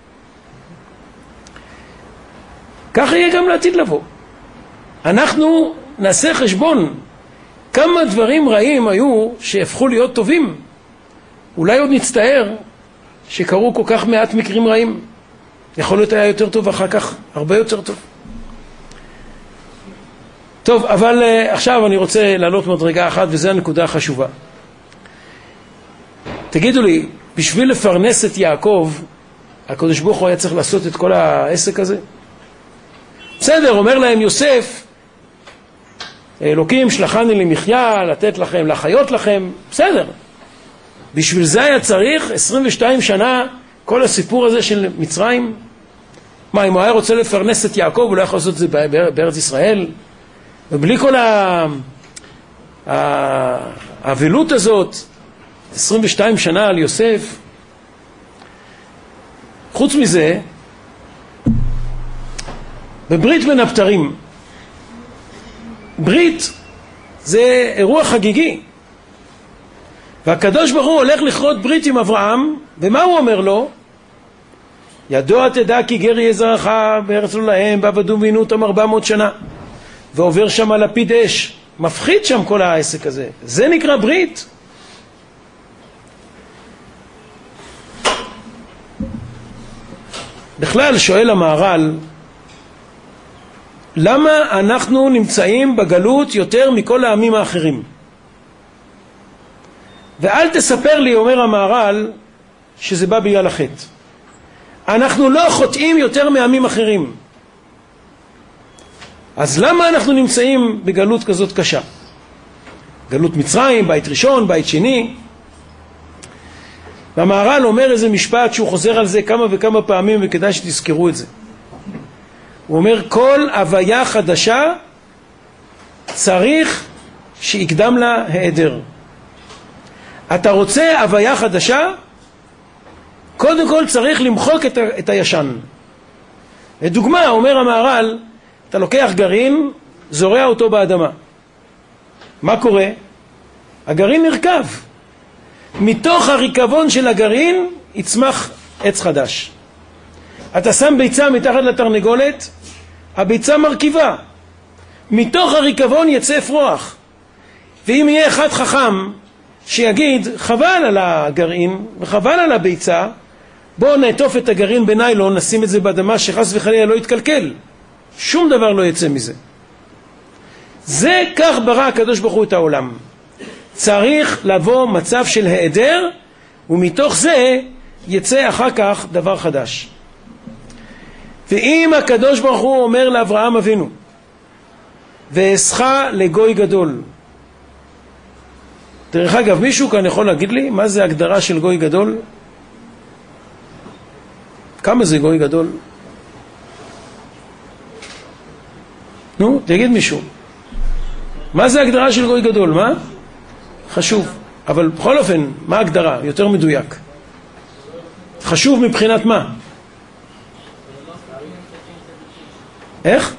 ככה יהיה גם לעתיד לבוא. אנחנו נעשה חשבון כמה דברים רעים היו שהפכו להיות טובים. אולי עוד נצטער שקרו כל כך מעט מקרים רעים. יכול להיות היה יותר טוב אחר כך, הרבה יותר טוב. טוב, אבל uh, עכשיו אני רוצה לעלות מדרגה אחת, וזו הנקודה החשובה. תגידו לי, בשביל לפרנס את יעקב, הקדוש ברוך הוא היה צריך לעשות את כל העסק הזה? בסדר, אומר להם יוסף, אלוקים שלחני למחיה, לתת לכם, לחיות לכם, בסדר. בשביל זה היה צריך עשרים ושתיים שנה כל הסיפור הזה של מצרים? מה, אם הוא היה רוצה לפרנס את יעקב, הוא לא יכול לעשות את זה בארץ ישראל? ובלי כל האבלות הזאת, עשרים ושתיים שנה על יוסף. חוץ מזה, בברית בין הבתרים, ברית זה אירוע חגיגי, והקדוש ברוך הוא הולך לכרות ברית עם אברהם, ומה הוא אומר לו? ידוע תדע כי גר יהיה זרעך בארץ לא להם, ועבדו ועינו אותם ארבע מאות שנה, ועובר שם לפיד אש, מפחיד שם כל העסק הזה. זה נקרא ברית? בכלל שואל המהר"ל, למה אנחנו נמצאים בגלות יותר מכל העמים האחרים? ואל תספר לי, אומר המהר"ל, שזה בא בגלל החטא. אנחנו לא חוטאים יותר מעמים אחרים. אז למה אנחנו נמצאים בגלות כזאת קשה? גלות מצרים, בית ראשון, בית שני. והמהר"ל אומר איזה משפט שהוא חוזר על זה כמה וכמה פעמים, וכדאי שתזכרו את זה. הוא אומר, כל הוויה חדשה צריך שיקדם לה העדר. אתה רוצה הוויה חדשה? קודם כל צריך למחוק את, ה- את הישן. לדוגמה, אומר המהר"ל, אתה לוקח גרעין, זורע אותו באדמה. מה קורה? הגרעין נרכב. מתוך הריקבון של הגרעין יצמח עץ חדש. אתה שם ביצה מתחת לתרנגולת, הביצה מרכיבה. מתוך הריקבון יצא אפרוח. ואם יהיה אחד חכם שיגיד, חבל על הגרעין וחבל על הביצה, בואו נעטוף את הגרעין בניילון, נשים את זה באדמה שחס וחלילה לא יתקלקל. שום דבר לא יצא מזה. זה כך ברא הקדוש ברוך הוא את העולם. צריך לבוא מצב של העדר, ומתוך זה יצא אחר כך דבר חדש. ואם הקדוש ברוך הוא אומר לאברהם אבינו, ואעשך לגוי גדול. דרך אגב, מישהו כאן יכול להגיד לי מה זה הגדרה של גוי גדול? כמה זה גוי גדול? נו, תגיד מישהו. מה זה הגדרה של גוי גדול? מה? חשוב. אבל בכל אופן, מה הגדרה? יותר מדויק. חשוב מבחינת מה? איך?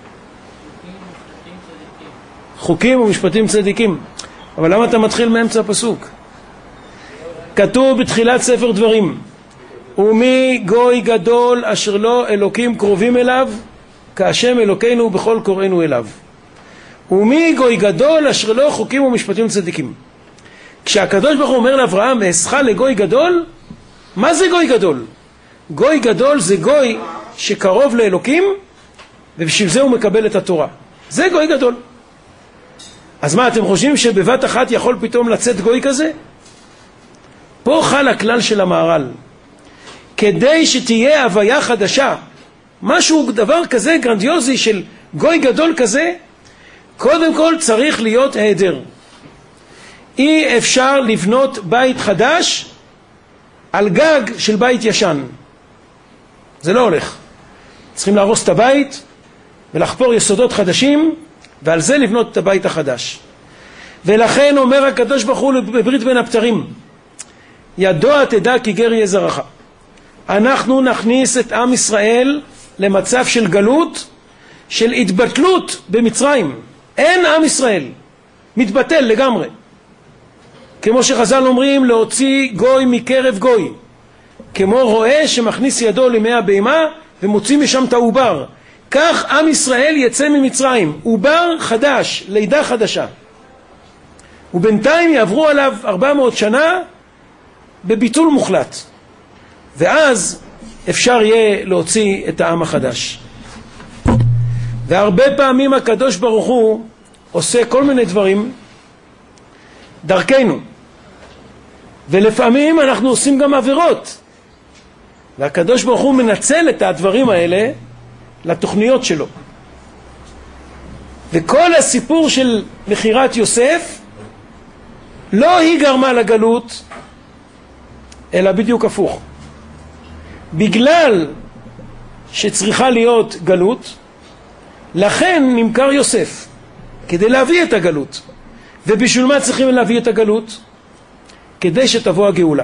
חוקים ומשפטים צדיקים. אבל למה אתה מתחיל מאמצע הפסוק? כתוב בתחילת ספר דברים, ומי גוי גדול אשר לא אלוקים קרובים אליו, כהשם אלוקינו בכל קוראינו אליו. ומי גוי גדול אשר לא חוקים ומשפטים צדיקים. כשהקדוש ברוך הוא אומר לאברהם, ואעשך לגוי גדול, מה זה גוי גדול? גוי גדול זה גוי שקרוב לאלוקים, ובשביל זה הוא מקבל את התורה. זה גוי גדול. אז מה, אתם חושבים שבבת אחת יכול פתאום לצאת גוי כזה? פה חל הכלל של המהר"ל. כדי שתהיה הוויה חדשה, משהו, דבר כזה גרנדיוזי של גוי גדול כזה, קודם כל צריך להיות העדר. אי אפשר לבנות בית חדש על גג של בית ישן. זה לא הולך. צריכים להרוס את הבית ולחפור יסודות חדשים, ועל זה לבנות את הבית החדש. ולכן אומר הקדוש ברוך הוא בברית בין הבתרים, ידוע תדע כי גר יהיה זרעך. אנחנו נכניס את עם ישראל למצב של גלות, של התבטלות במצרים. אין עם ישראל, מתבטל לגמרי. כמו שחז"ל אומרים, להוציא גוי מקרב גוי. כמו רועה שמכניס ידו למי הבהמה ומוציא משם את העובר. כך עם ישראל יצא ממצרים, עובר חדש, לידה חדשה. ובינתיים יעברו עליו ארבע מאות שנה בביטול מוחלט. ואז אפשר יהיה להוציא את העם החדש. והרבה פעמים הקדוש ברוך הוא עושה כל מיני דברים דרכנו. ולפעמים אנחנו עושים גם עבירות. והקדוש ברוך הוא מנצל את הדברים האלה לתוכניות שלו. וכל הסיפור של מחירת יוסף לא היא גרמה לגלות, אלא בדיוק הפוך. בגלל שצריכה להיות גלות, לכן נמכר יוסף. כדי להביא את הגלות. ובשביל מה צריכים להביא את הגלות? כדי שתבוא הגאולה.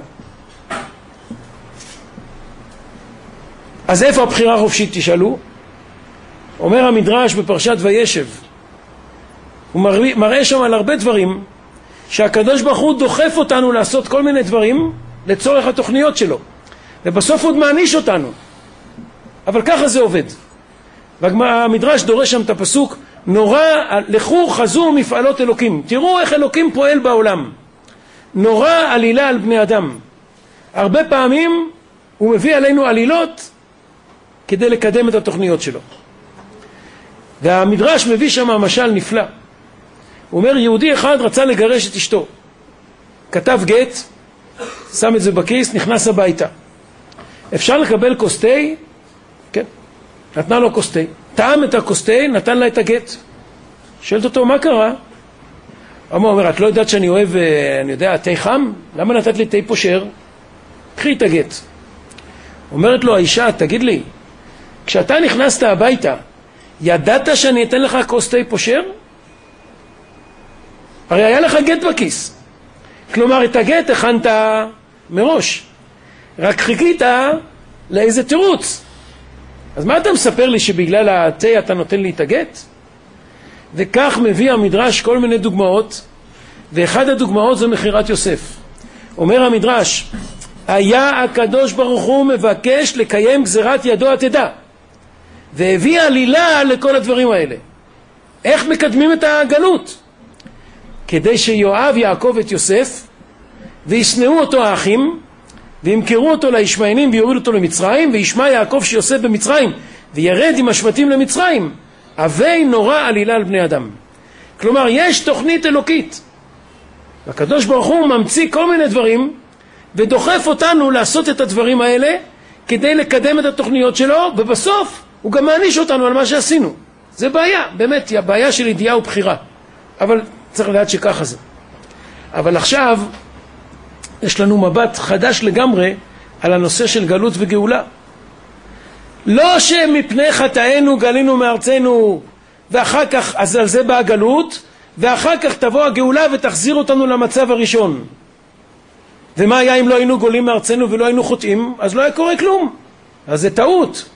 אז איפה הבחירה החופשית תשאלו? אומר המדרש בפרשת וישב, הוא מראה, מראה שם על הרבה דברים שהקדוש ברוך הוא דוחף אותנו לעשות כל מיני דברים לצורך התוכניות שלו, ובסוף הוא מעניש אותנו. אבל ככה זה עובד. והמדרש דורש שם את הפסוק, נורא, לכו חזו מפעלות אלוקים. תראו איך אלוקים פועל בעולם. נורא עלילה על בני אדם. הרבה פעמים הוא מביא עלינו עלילות כדי לקדם את התוכניות שלו. והמדרש מביא שם משל נפלא. הוא אומר, יהודי אחד רצה לגרש את אשתו. כתב גט, שם את זה בכיס, נכנס הביתה. אפשר לקבל קוסטי? כן. נתנה לו קוסטי. טעם את הקוסטי, נתן לה את הגט. שואלת אותו, מה קרה? הוא אומר, את לא יודעת שאני אוהב, אני יודע, תה חם? למה נתת לי תה פושר? קחי את הגט. אומרת לו האישה, תגיד לי, כשאתה נכנסת הביתה, ידעת שאני אתן לך כוס תה פושר? הרי היה לך גט בכיס. כלומר, את הגט הכנת מראש. רק חיכית לאיזה תירוץ. אז מה אתה מספר לי שבגלל התה אתה נותן לי את הגט? וכך מביא המדרש כל מיני דוגמאות, ואחד הדוגמאות זה מחירת יוסף. אומר המדרש, היה הקדוש ברוך הוא מבקש לקיים גזירת ידו עתידה, והביא עלילה לכל הדברים האלה. איך מקדמים את הגלות? כדי שיואב יעקב את יוסף, וישנאו אותו האחים, וימכרו אותו לישמעאלים ויורידו אותו למצרים, וישמע יעקב שיוסף במצרים, וירד עם השבטים למצרים. הווי נורא עלילה על בני אדם. כלומר, יש תוכנית אלוקית. הקדוש ברוך הוא ממציא כל מיני דברים, ודוחף אותנו לעשות את הדברים האלה, כדי לקדם את התוכניות שלו, ובסוף הוא גם מעניש אותנו על מה שעשינו. זה בעיה, באמת, היא הבעיה של ידיעה ובחירה. אבל צריך לדעת שככה זה. אבל עכשיו, יש לנו מבט חדש לגמרי, על הנושא של גלות וגאולה. לא שמפני חטאינו גלינו מארצנו, ואחר כך, אז על זה באה גלות, ואחר כך תבוא הגאולה ותחזיר אותנו למצב הראשון. ומה היה אם לא היינו גולים מארצנו ולא היינו חוטאים? אז לא היה קורה כלום. אז זה טעות.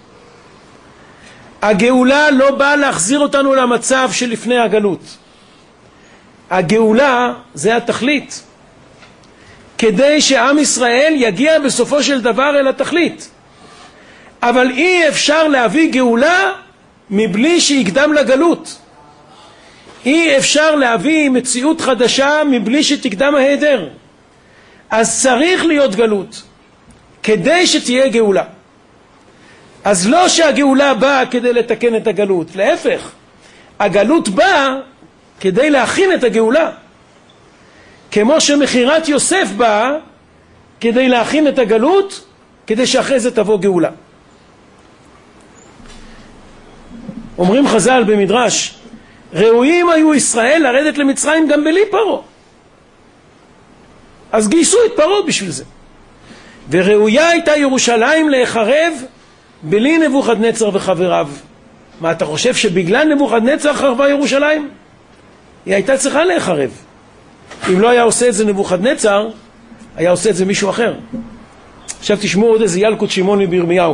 הגאולה לא באה להחזיר אותנו למצב שלפני הגלות. הגאולה זה התכלית. כדי שעם ישראל יגיע בסופו של דבר אל התכלית. אבל אי אפשר להביא גאולה מבלי שיקדם לגלות. אי אפשר להביא מציאות חדשה מבלי שתקדם ההיעדר. אז צריך להיות גלות כדי שתהיה גאולה. אז לא שהגאולה באה כדי לתקן את הגלות, להפך, הגלות באה כדי להכין את הגאולה. כמו שמחירת יוסף באה כדי להכין את הגלות, כדי שאחרי זה תבוא גאולה. אומרים חז"ל במדרש, ראויים היו ישראל לרדת למצרים גם בלי פרעה. אז גייסו את פרעה בשביל זה. וראויה הייתה ירושלים להיחרב בלי נבוכדנצר וחבריו. מה, אתה חושב שבגלל נבוכדנצר חרבה ירושלים? היא הייתה צריכה להיחרב. אם לא היה עושה את זה נבוכדנצר, היה עושה את זה מישהו אחר. עכשיו תשמעו עוד איזה ילקוט שמעוני בירמיהו.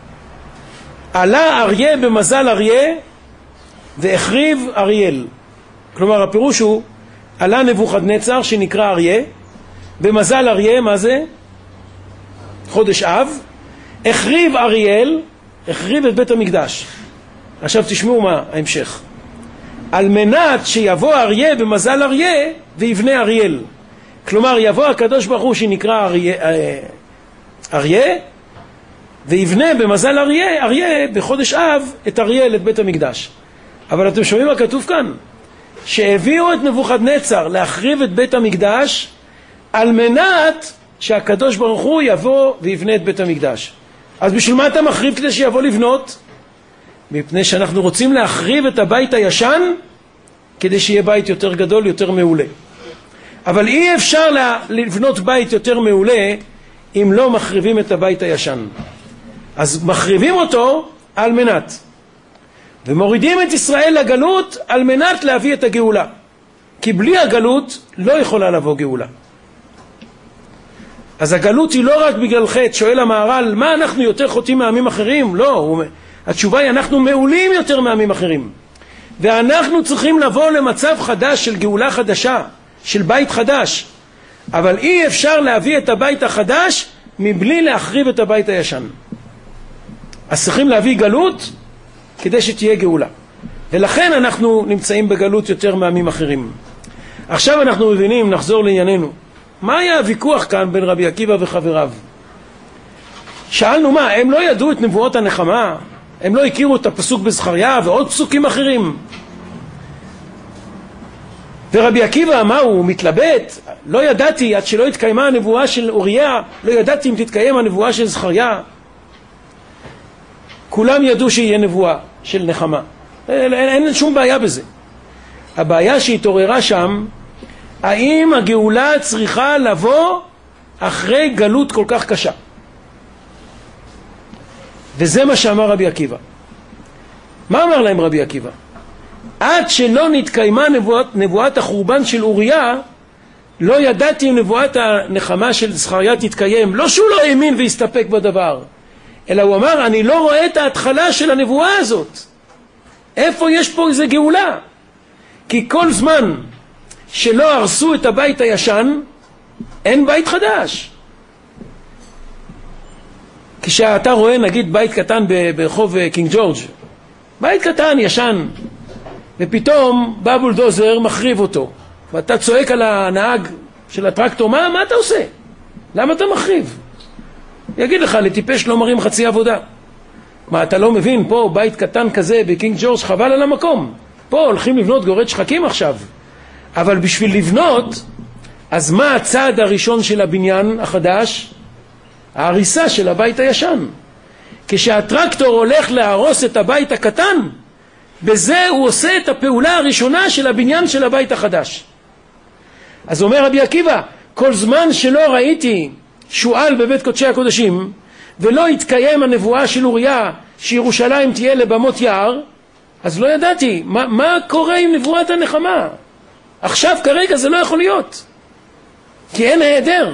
עלה אריה במזל אריה והחריב אריאל. כלומר הפירוש הוא, עלה נבוכדנצר שנקרא אריה, במזל אריה, מה זה? חודש אב, החריב אריאל, החריב את בית המקדש. עכשיו תשמעו מה ההמשך. על מנת שיבוא אריה במזל אריה ויבנה אריאל. כלומר יבוא הקדוש ברוך הוא שנקרא אריה, אריה ויבנה במזל אריה, אריה בחודש אב את אריאל, את בית המקדש. אבל אתם שומעים מה כתוב כאן? שהביאו את נבוכדנצר להחריב את בית המקדש על מנת שהקדוש ברוך הוא יבוא ויבנה את בית המקדש. אז בשביל מה אתה מחריב כדי שיבוא לבנות? מפני שאנחנו רוצים להחריב את הבית הישן כדי שיהיה בית יותר גדול, יותר מעולה. אבל אי אפשר לבנות בית יותר מעולה אם לא מחריבים את הבית הישן. אז מחריבים אותו על מנת. ומורידים את ישראל לגלות על מנת להביא את הגאולה. כי בלי הגלות לא יכולה לבוא גאולה. אז הגלות היא לא רק בגלל חטא. שואל המהר"ל, מה אנחנו יותר חוטאים מעמים אחרים? לא, הוא... התשובה היא, אנחנו מעולים יותר מעמים אחרים. ואנחנו צריכים לבוא למצב חדש של גאולה חדשה, של בית חדש. אבל אי אפשר להביא את הבית החדש מבלי להחריב את הבית הישן. אז צריכים להביא גלות כדי שתהיה גאולה. ולכן אנחנו נמצאים בגלות יותר מעמים אחרים. עכשיו אנחנו מבינים, נחזור לענייננו. מה היה הוויכוח כאן בין רבי עקיבא וחבריו? שאלנו מה, הם לא ידעו את נבואות הנחמה? הם לא הכירו את הפסוק בזכריה ועוד פסוקים אחרים? ורבי עקיבא, מה הוא מתלבט? לא ידעתי, עד שלא התקיימה הנבואה של אוריה, לא ידעתי אם תתקיים הנבואה של זכריה. כולם ידעו שיהיה נבואה של נחמה. אין, אין, אין שום בעיה בזה. הבעיה שהתעוררה שם, האם הגאולה צריכה לבוא אחרי גלות כל כך קשה? וזה מה שאמר רבי עקיבא. מה אמר להם רבי עקיבא? עד שלא נתקיימה נבואת, נבואת החורבן של אוריה, לא ידעתי אם נבואת הנחמה של זכריה תתקיים. לא שהוא לא האמין והסתפק בדבר, אלא הוא אמר, אני לא רואה את ההתחלה של הנבואה הזאת. איפה יש פה איזה גאולה? כי כל זמן שלא הרסו את הבית הישן, אין בית חדש. כשאתה רואה נגיד בית קטן ברחוב קינג ג'ורג', בית קטן ישן, ופתאום בא בולדוזר מחריב אותו, ואתה צועק על הנהג של הטרקטור, מה, מה אתה עושה? למה אתה מחריב? יגיד לך, לטיפש לא מרים חצי עבודה. מה, אתה לא מבין? פה בית קטן כזה בקינג ג'ורג' חבל על המקום. פה הולכים לבנות גורד שחקים עכשיו. אבל בשביל לבנות, אז מה הצעד הראשון של הבניין החדש? ההריסה של הבית הישן. כשהטרקטור הולך להרוס את הבית הקטן, בזה הוא עושה את הפעולה הראשונה של הבניין של הבית החדש. אז אומר רבי עקיבא, כל זמן שלא ראיתי שואל בבית קודשי הקודשים, ולא התקיים הנבואה של אוריה שירושלים תהיה לבמות יער, אז לא ידעתי מה, מה קורה עם נבואת הנחמה. עכשיו כרגע זה לא יכול להיות, כי אין היעדר.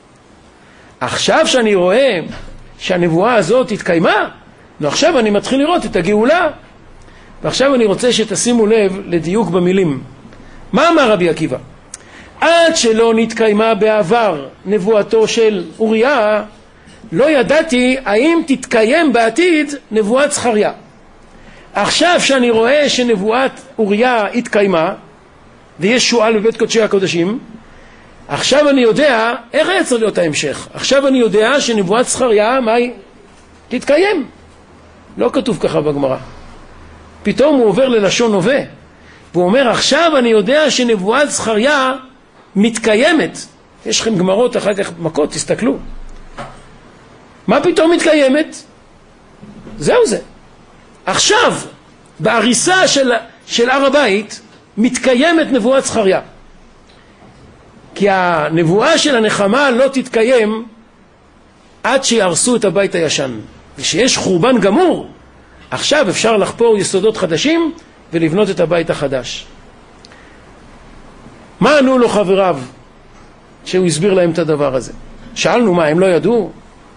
עכשיו שאני רואה שהנבואה הזאת התקיימה, ועכשיו אני מתחיל לראות את הגאולה. ועכשיו אני רוצה שתשימו לב לדיוק במילים. מה אמר רבי עקיבא? עד שלא נתקיימה בעבר נבואתו של אוריה, לא ידעתי האם תתקיים בעתיד נבואת זכריה. עכשיו שאני רואה שנבואת אוריה התקיימה, ויש שואל בבית קודשי הקודשים, עכשיו אני יודע איך היה צריך להיות ההמשך. עכשיו אני יודע שנבואת זכריה, מה היא? תתקיים. לא כתוב ככה בגמרא. פתאום הוא עובר ללשון הווה, והוא אומר, עכשיו אני יודע שנבואת זכריה מתקיימת. יש לכם גמרות אחר כך מכות, תסתכלו. מה פתאום מתקיימת? זהו זה. עכשיו, בהריסה של, של הר הבית, מתקיימת נבואת זכריה. כי הנבואה של הנחמה לא תתקיים עד שיהרסו את הבית הישן. ושיש חורבן גמור, עכשיו אפשר לחפור יסודות חדשים ולבנות את הבית החדש. מה ענו לו חבריו שהוא הסביר להם את הדבר הזה? שאלנו מה, הם לא ידעו?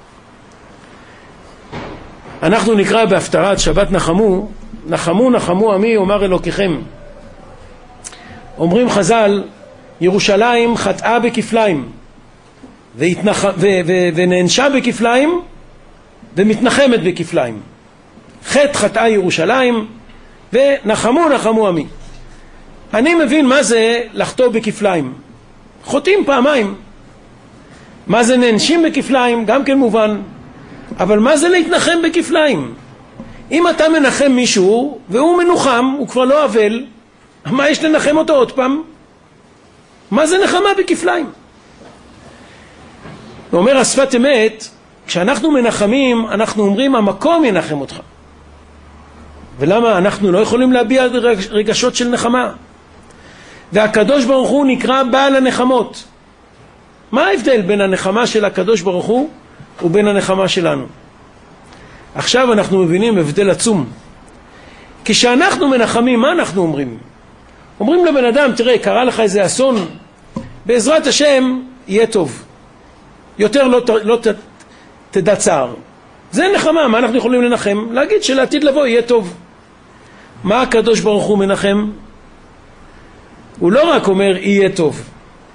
אנחנו נקרא בהפטרת שבת נחמו, נחמו נחמו עמי אומר אלוקיכם. אומרים חז"ל, ירושלים חטאה בכפליים והתנח... ו... ו... ונענשה בכפליים ומתנחמת בכפליים. חטא חטאה ירושלים ונחמו נחמו עמי. אני מבין מה זה לחטוא בכפליים. חוטאים פעמיים. מה זה נענשים בכפליים? גם כן מובן. אבל מה זה להתנחם בכפליים? אם אתה מנחם מישהו והוא מנוחם, הוא כבר לא אבל, מה יש לנחם אותו עוד פעם? מה זה נחמה בכפליים? הוא אומר השפת אמת, כשאנחנו מנחמים, אנחנו אומרים המקום ינחם אותך. ולמה אנחנו לא יכולים להביע רגשות של נחמה? והקדוש ברוך הוא נקרא בעל הנחמות. מה ההבדל בין הנחמה של הקדוש ברוך הוא ובין הנחמה שלנו? עכשיו אנחנו מבינים הבדל עצום. כשאנחנו מנחמים, מה אנחנו אומרים? אומרים לבן אדם, תראה, קרה לך איזה אסון, בעזרת השם יהיה טוב. יותר לא, לא ת, תדע צער. זה נחמה, מה אנחנו יכולים לנחם? להגיד שלעתיד לבוא יהיה טוב. מה הקדוש ברוך הוא מנחם? הוא לא רק אומר יהיה טוב.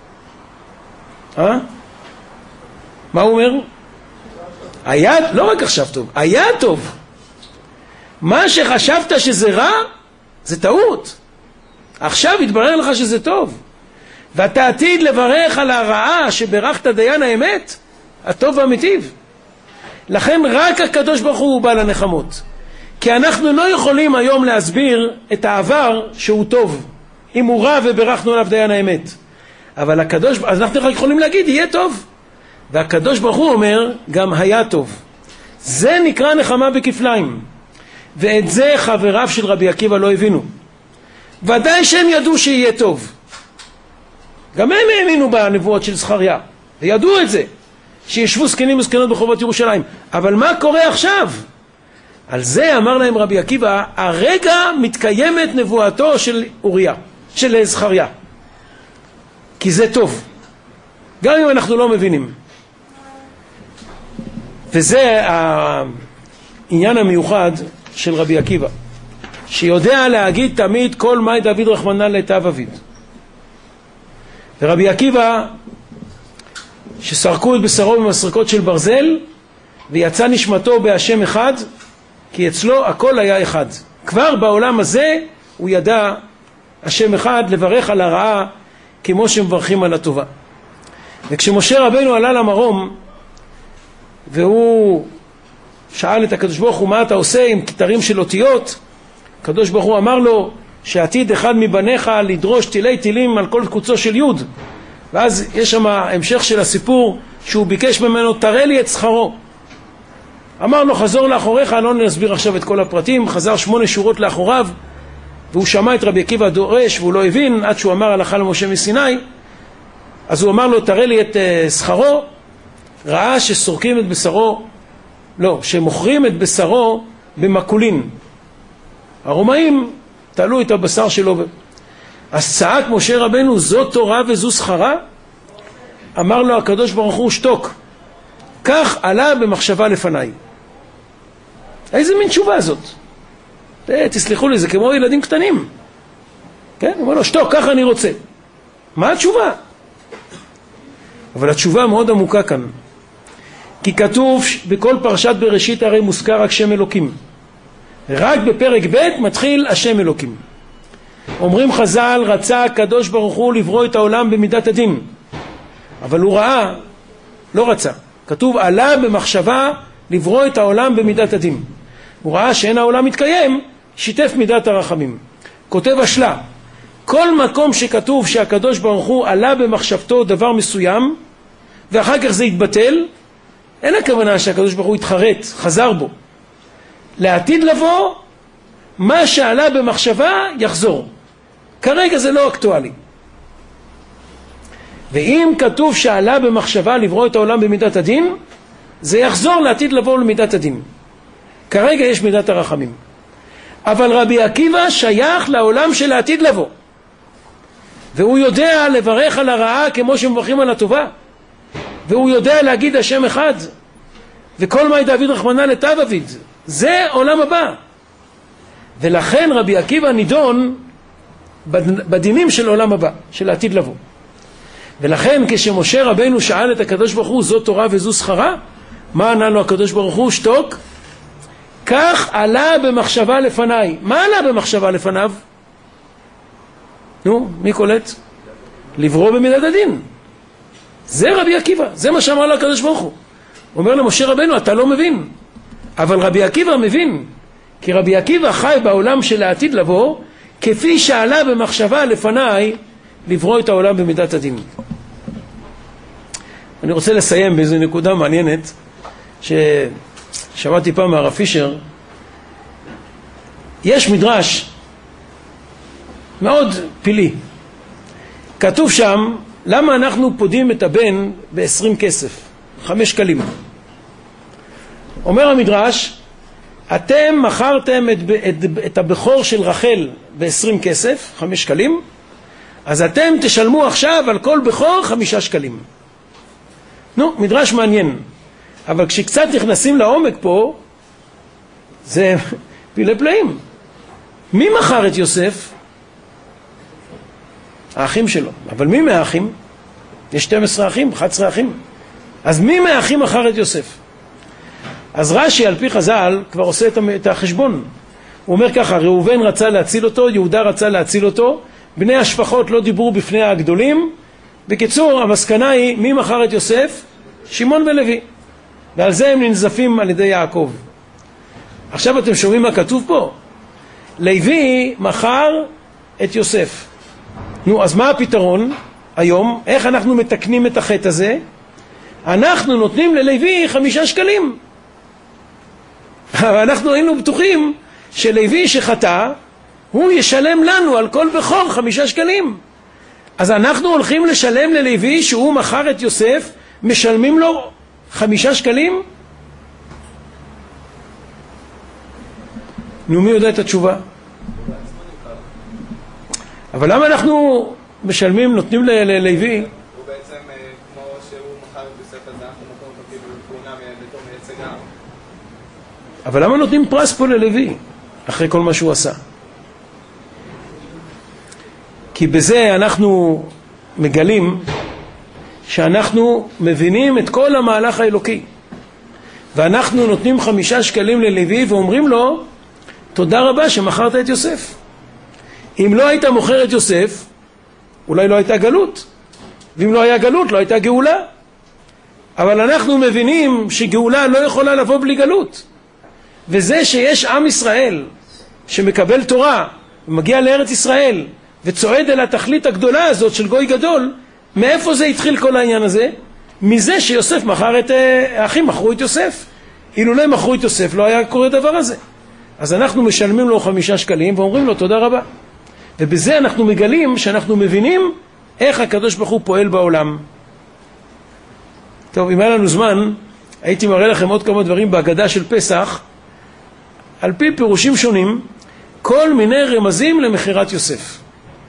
אה? מה הוא אומר? היה, לא רק עכשיו טוב, היה טוב. מה שחשבת שזה רע, זה טעות. עכשיו יתברר לך שזה טוב. ואתה עתיד לברך על הרעה שברכת דיין האמת, הטוב והמיטיב. לכן רק הקדוש ברוך הוא בא לנחמות. כי אנחנו לא יכולים היום להסביר את העבר שהוא טוב, אם הוא רע וברכנו עליו דיין האמת. אבל הקדוש, אז אנחנו רק יכולים להגיד, יהיה טוב. והקדוש ברוך הוא אומר, גם היה טוב. זה נקרא נחמה בכפליים. ואת זה חבריו של רבי עקיבא לא הבינו. ודאי שהם ידעו שיהיה טוב. גם הם האמינו בנבואות של זכריה, וידעו את זה, שישבו זקנים וזקנות בחובות ירושלים. אבל מה קורה עכשיו? על זה אמר להם רבי עקיבא, הרגע מתקיימת נבואתו של אוריה, של זכריה. כי זה טוב. גם אם אנחנו לא מבינים. וזה העניין המיוחד של רבי עקיבא, שיודע להגיד תמיד כל מאי דוד רחמנא לטב אביד. ורבי עקיבא, שסרקו את בשרו במסרקות של ברזל, ויצא נשמתו בהשם אחד, כי אצלו הכל היה אחד. כבר בעולם הזה הוא ידע השם אחד, לברך על הרעה כמו שמברכים על הטובה. וכשמשה רבנו עלה למרום, והוא שאל את הקדוש ברוך הוא, מה אתה עושה עם כתרים של אותיות? הקדוש ברוך הוא אמר לו, שעתיד אחד מבניך לדרוש תילי תילים על כל קוצו של יוד. ואז יש שם המשך של הסיפור, שהוא ביקש ממנו, תראה לי את שכרו. אמר לו, חזור לאחוריך, לא נסביר עכשיו את כל הפרטים. חזר שמונה שורות לאחוריו, והוא שמע את רבי עקיבא דורש, והוא לא הבין, עד שהוא אמר הלכה למשה מסיני. אז הוא אמר לו, תראה לי את uh, שכרו. ראה שסורקים את בשרו, לא, שמוכרים את בשרו במקולין. הרומאים תעלו את הבשר שלו. אז צעק משה רבנו, זו תורה וזו שכרה? אמר לו הקדוש ברוך הוא, שתוק. כך עלה במחשבה לפניי. איזה מין תשובה זאת? תסלחו לי, זה כמו ילדים קטנים. כן? הוא אומר לו, שתוק, ככה אני רוצה. מה התשובה? אבל התשובה מאוד עמוקה כאן. כי כתוב בכל פרשת בראשית הרי מוזכר רק שם אלוקים. רק בפרק ב' מתחיל השם אלוקים. אומרים חז"ל, רצה הקדוש ברוך הוא לברוא את העולם במידת הדין. אבל הוא ראה, לא רצה. כתוב עלה במחשבה לברוא את העולם במידת הדין. הוא ראה שאין העולם מתקיים, שיתף מידת הרחמים. כותב השלה, כל מקום שכתוב שהקדוש ברוך הוא עלה במחשבתו דבר מסוים, ואחר כך זה יתבטל, אין הכוונה שהקדוש ברוך הוא יתחרט, חזר בו. לעתיד לבוא, מה שעלה במחשבה יחזור. כרגע זה לא אקטואלי. ואם כתוב שעלה במחשבה לברוא את העולם במידת הדין, זה יחזור לעתיד לבוא למידת הדין. כרגע יש מידת הרחמים. אבל רבי עקיבא שייך לעולם של העתיד לבוא. והוא יודע לברך על הרעה כמו שמברכים על הטובה. והוא יודע להגיד השם אחד. וכל מאי דוד רחמנא לטב אביד. זה עולם הבא. ולכן רבי עקיבא נידון בדינים של עולם הבא, של העתיד לבוא. ולכן כשמשה רבנו שאל את הקדוש ברוך הוא, זו תורה וזו שכרה, מה ענה לו הקדוש ברוך הוא? שתוק. כך עלה במחשבה לפניי. מה עלה במחשבה לפניו? נו, מי קולט? לברוא במידת הדין. זה רבי עקיבא, זה מה שאמר לו הקדוש ברוך הוא. הוא אומר למשה רבנו, אתה לא מבין. אבל רבי עקיבא מבין. כי רבי עקיבא חי בעולם של העתיד לבוא, כפי שעלה במחשבה לפניי לברוא את העולם במידת הדין. אני רוצה לסיים באיזו נקודה מעניינת, ששמעתי פעם מהרב פישר. יש מדרש מאוד פילי. כתוב שם, למה אנחנו פודים את הבן ב-עשרים כסף, חמש שקלים. אומר המדרש, אתם מכרתם את, את, את הבכור של רחל ב-עשרים כסף, חמש שקלים, אז אתם תשלמו עכשיו על כל בכור חמישה שקלים. נו, מדרש מעניין. אבל כשקצת נכנסים לעומק פה, זה פילי פלאים. מי מכר את יוסף? האחים שלו. אבל מי מהאחים? יש שנים עשר אחים, אחת עשרה אחים. אז מי מהאחים מכר את יוסף? אז רש"י על פי חז"ל כבר עושה את החשבון. הוא אומר ככה, ראובן רצה להציל אותו, יהודה רצה להציל אותו, בני השפחות לא דיברו בפני הגדולים. בקיצור, המסקנה היא, מי מכר את יוסף? שמעון ולוי. ועל זה הם ננזפים על ידי יעקב. עכשיו אתם שומעים מה כתוב פה? לוי מכר את יוסף. נו, אז מה הפתרון היום? איך אנחנו מתקנים את החטא הזה? אנחנו נותנים ללוי חמישה שקלים. אבל אנחנו היינו בטוחים שלוי שחטא, הוא ישלם לנו על כל בכור חמישה שקלים. אז אנחנו הולכים לשלם ללוי שהוא מכר את יוסף, משלמים לו חמישה שקלים? נו, מי יודע את התשובה? אבל למה אנחנו משלמים, נותנים ללוי? הוא בעצם, כמו שהוא מכר את יוסף הזה, אנחנו נותנים אותו כאילו לפעונה בתור מייצג העם. אבל למה נותנים פרס פה ללוי, אחרי כל מה שהוא עשה? כי בזה אנחנו מגלים שאנחנו מבינים את כל המהלך האלוקי. ואנחנו נותנים חמישה שקלים ללוי ואומרים לו, תודה רבה שמכרת את יוסף. אם לא היית מוכר את יוסף, אולי לא הייתה גלות. ואם לא היה גלות, לא הייתה גאולה. אבל אנחנו מבינים שגאולה לא יכולה לבוא בלי גלות. וזה שיש עם ישראל שמקבל תורה ומגיע לארץ ישראל וצועד אל התכלית הגדולה הזאת של גוי גדול, מאיפה זה התחיל כל העניין הזה? מזה שיוסף מכר את, האחים מכרו את יוסף. אילו לא מכרו את יוסף לא היה קורה דבר הזה. אז אנחנו משלמים לו חמישה שקלים ואומרים לו תודה רבה. ובזה אנחנו מגלים שאנחנו מבינים איך הקדוש ברוך הוא פועל בעולם. טוב, אם היה לנו זמן, הייתי מראה לכם עוד כמה דברים בהגדה של פסח, על פי פירושים שונים, כל מיני רמזים למחירת יוסף.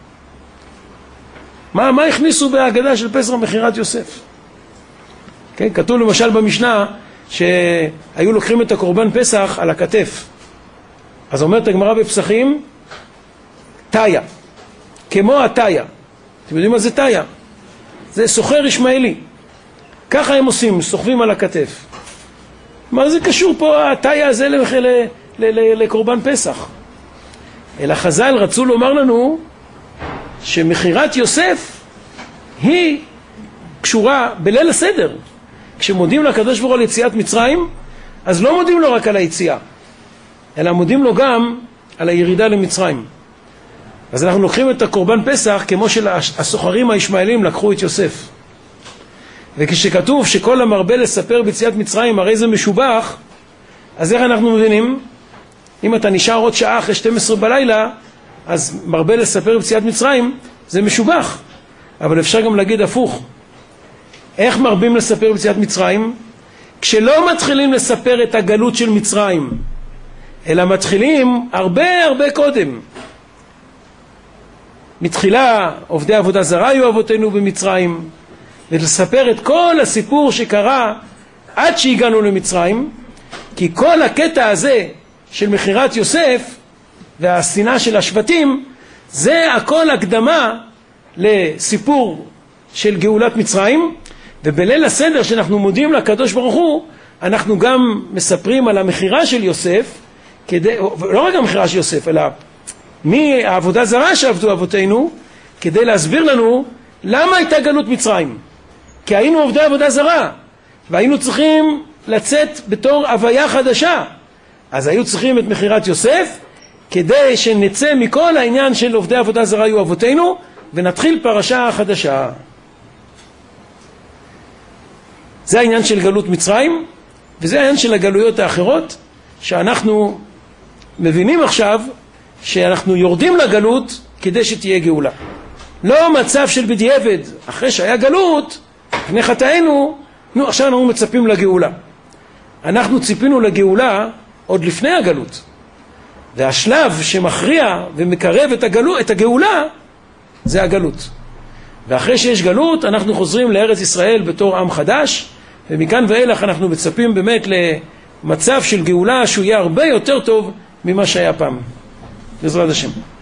מה, מה הכניסו בהגדה של פסח מחירת יוסף? כן, כתוב למשל במשנה שהיו לוקחים את הקורבן פסח על הכתף. אז אומרת הגמרא בפסחים, תאיה, כמו התאיה. אתם יודעים מה זה תאיה? זה סוחר ישמעאלי. ככה הם עושים, סוחבים על הכתף. מה זה קשור פה התאיה הזה לקורבן פסח? אלא חז"ל רצו לומר לנו שמחירת יוסף היא קשורה בליל הסדר. כשמודים לקדוש ברוך הוא על יציאת מצרים, אז לא מודים לו רק על היציאה, אלא מודים לו גם על הירידה למצרים. אז אנחנו לוקחים את הקורבן פסח כמו שהסוחרים הישמעאלים לקחו את יוסף. וכשכתוב שכל המרבה לספר ביציאת מצרים הרי זה משובח, אז איך אנחנו מבינים? אם אתה נשאר עוד שעה אחרי שתים עשרה בלילה, אז מרבה לספר ביציאת מצרים זה משובח. אבל אפשר גם להגיד הפוך. איך מרבים לספר ביציאת מצרים? כשלא מתחילים לספר את הגלות של מצרים, אלא מתחילים הרבה הרבה קודם. מתחילה עובדי עבודה זרה היו אבותינו במצרים, ולספר את כל הסיפור שקרה עד שהגענו למצרים, כי כל הקטע הזה של מחירת יוסף והשנאה של השבטים, זה הכל הקדמה לסיפור של גאולת מצרים. ובליל הסדר שאנחנו מודים לקדוש ברוך הוא, אנחנו גם מספרים על המחירה של יוסף, כדי, לא רק המחירה של יוסף, אלא מהעבודה זרה שעבדו אבותינו, כדי להסביר לנו למה הייתה גלות מצרים. כי היינו עובדי עבודה זרה, והיינו צריכים לצאת בתור הוויה חדשה. אז היו צריכים את מחירת יוסף, כדי שנצא מכל העניין של עובדי עבודה זרה היו אבותינו, ונתחיל פרשה חדשה. זה העניין של גלות מצרים, וזה העניין של הגלויות האחרות, שאנחנו מבינים עכשיו שאנחנו יורדים לגלות כדי שתהיה גאולה. לא מצב של בדיעבד, אחרי שהיה גלות, לפני חטאינו, נו, עכשיו אנחנו מצפים לגאולה. אנחנו ציפינו לגאולה עוד לפני הגלות. והשלב שמכריע ומקרב את, הגלו, את הגאולה זה הגלות. ואחרי שיש גלות אנחנו חוזרים לארץ ישראל בתור עם חדש, ומכאן ואילך אנחנו מצפים באמת למצב של גאולה שהוא יהיה הרבה יותר טוב ממה שהיה פעם. בעזרת השם.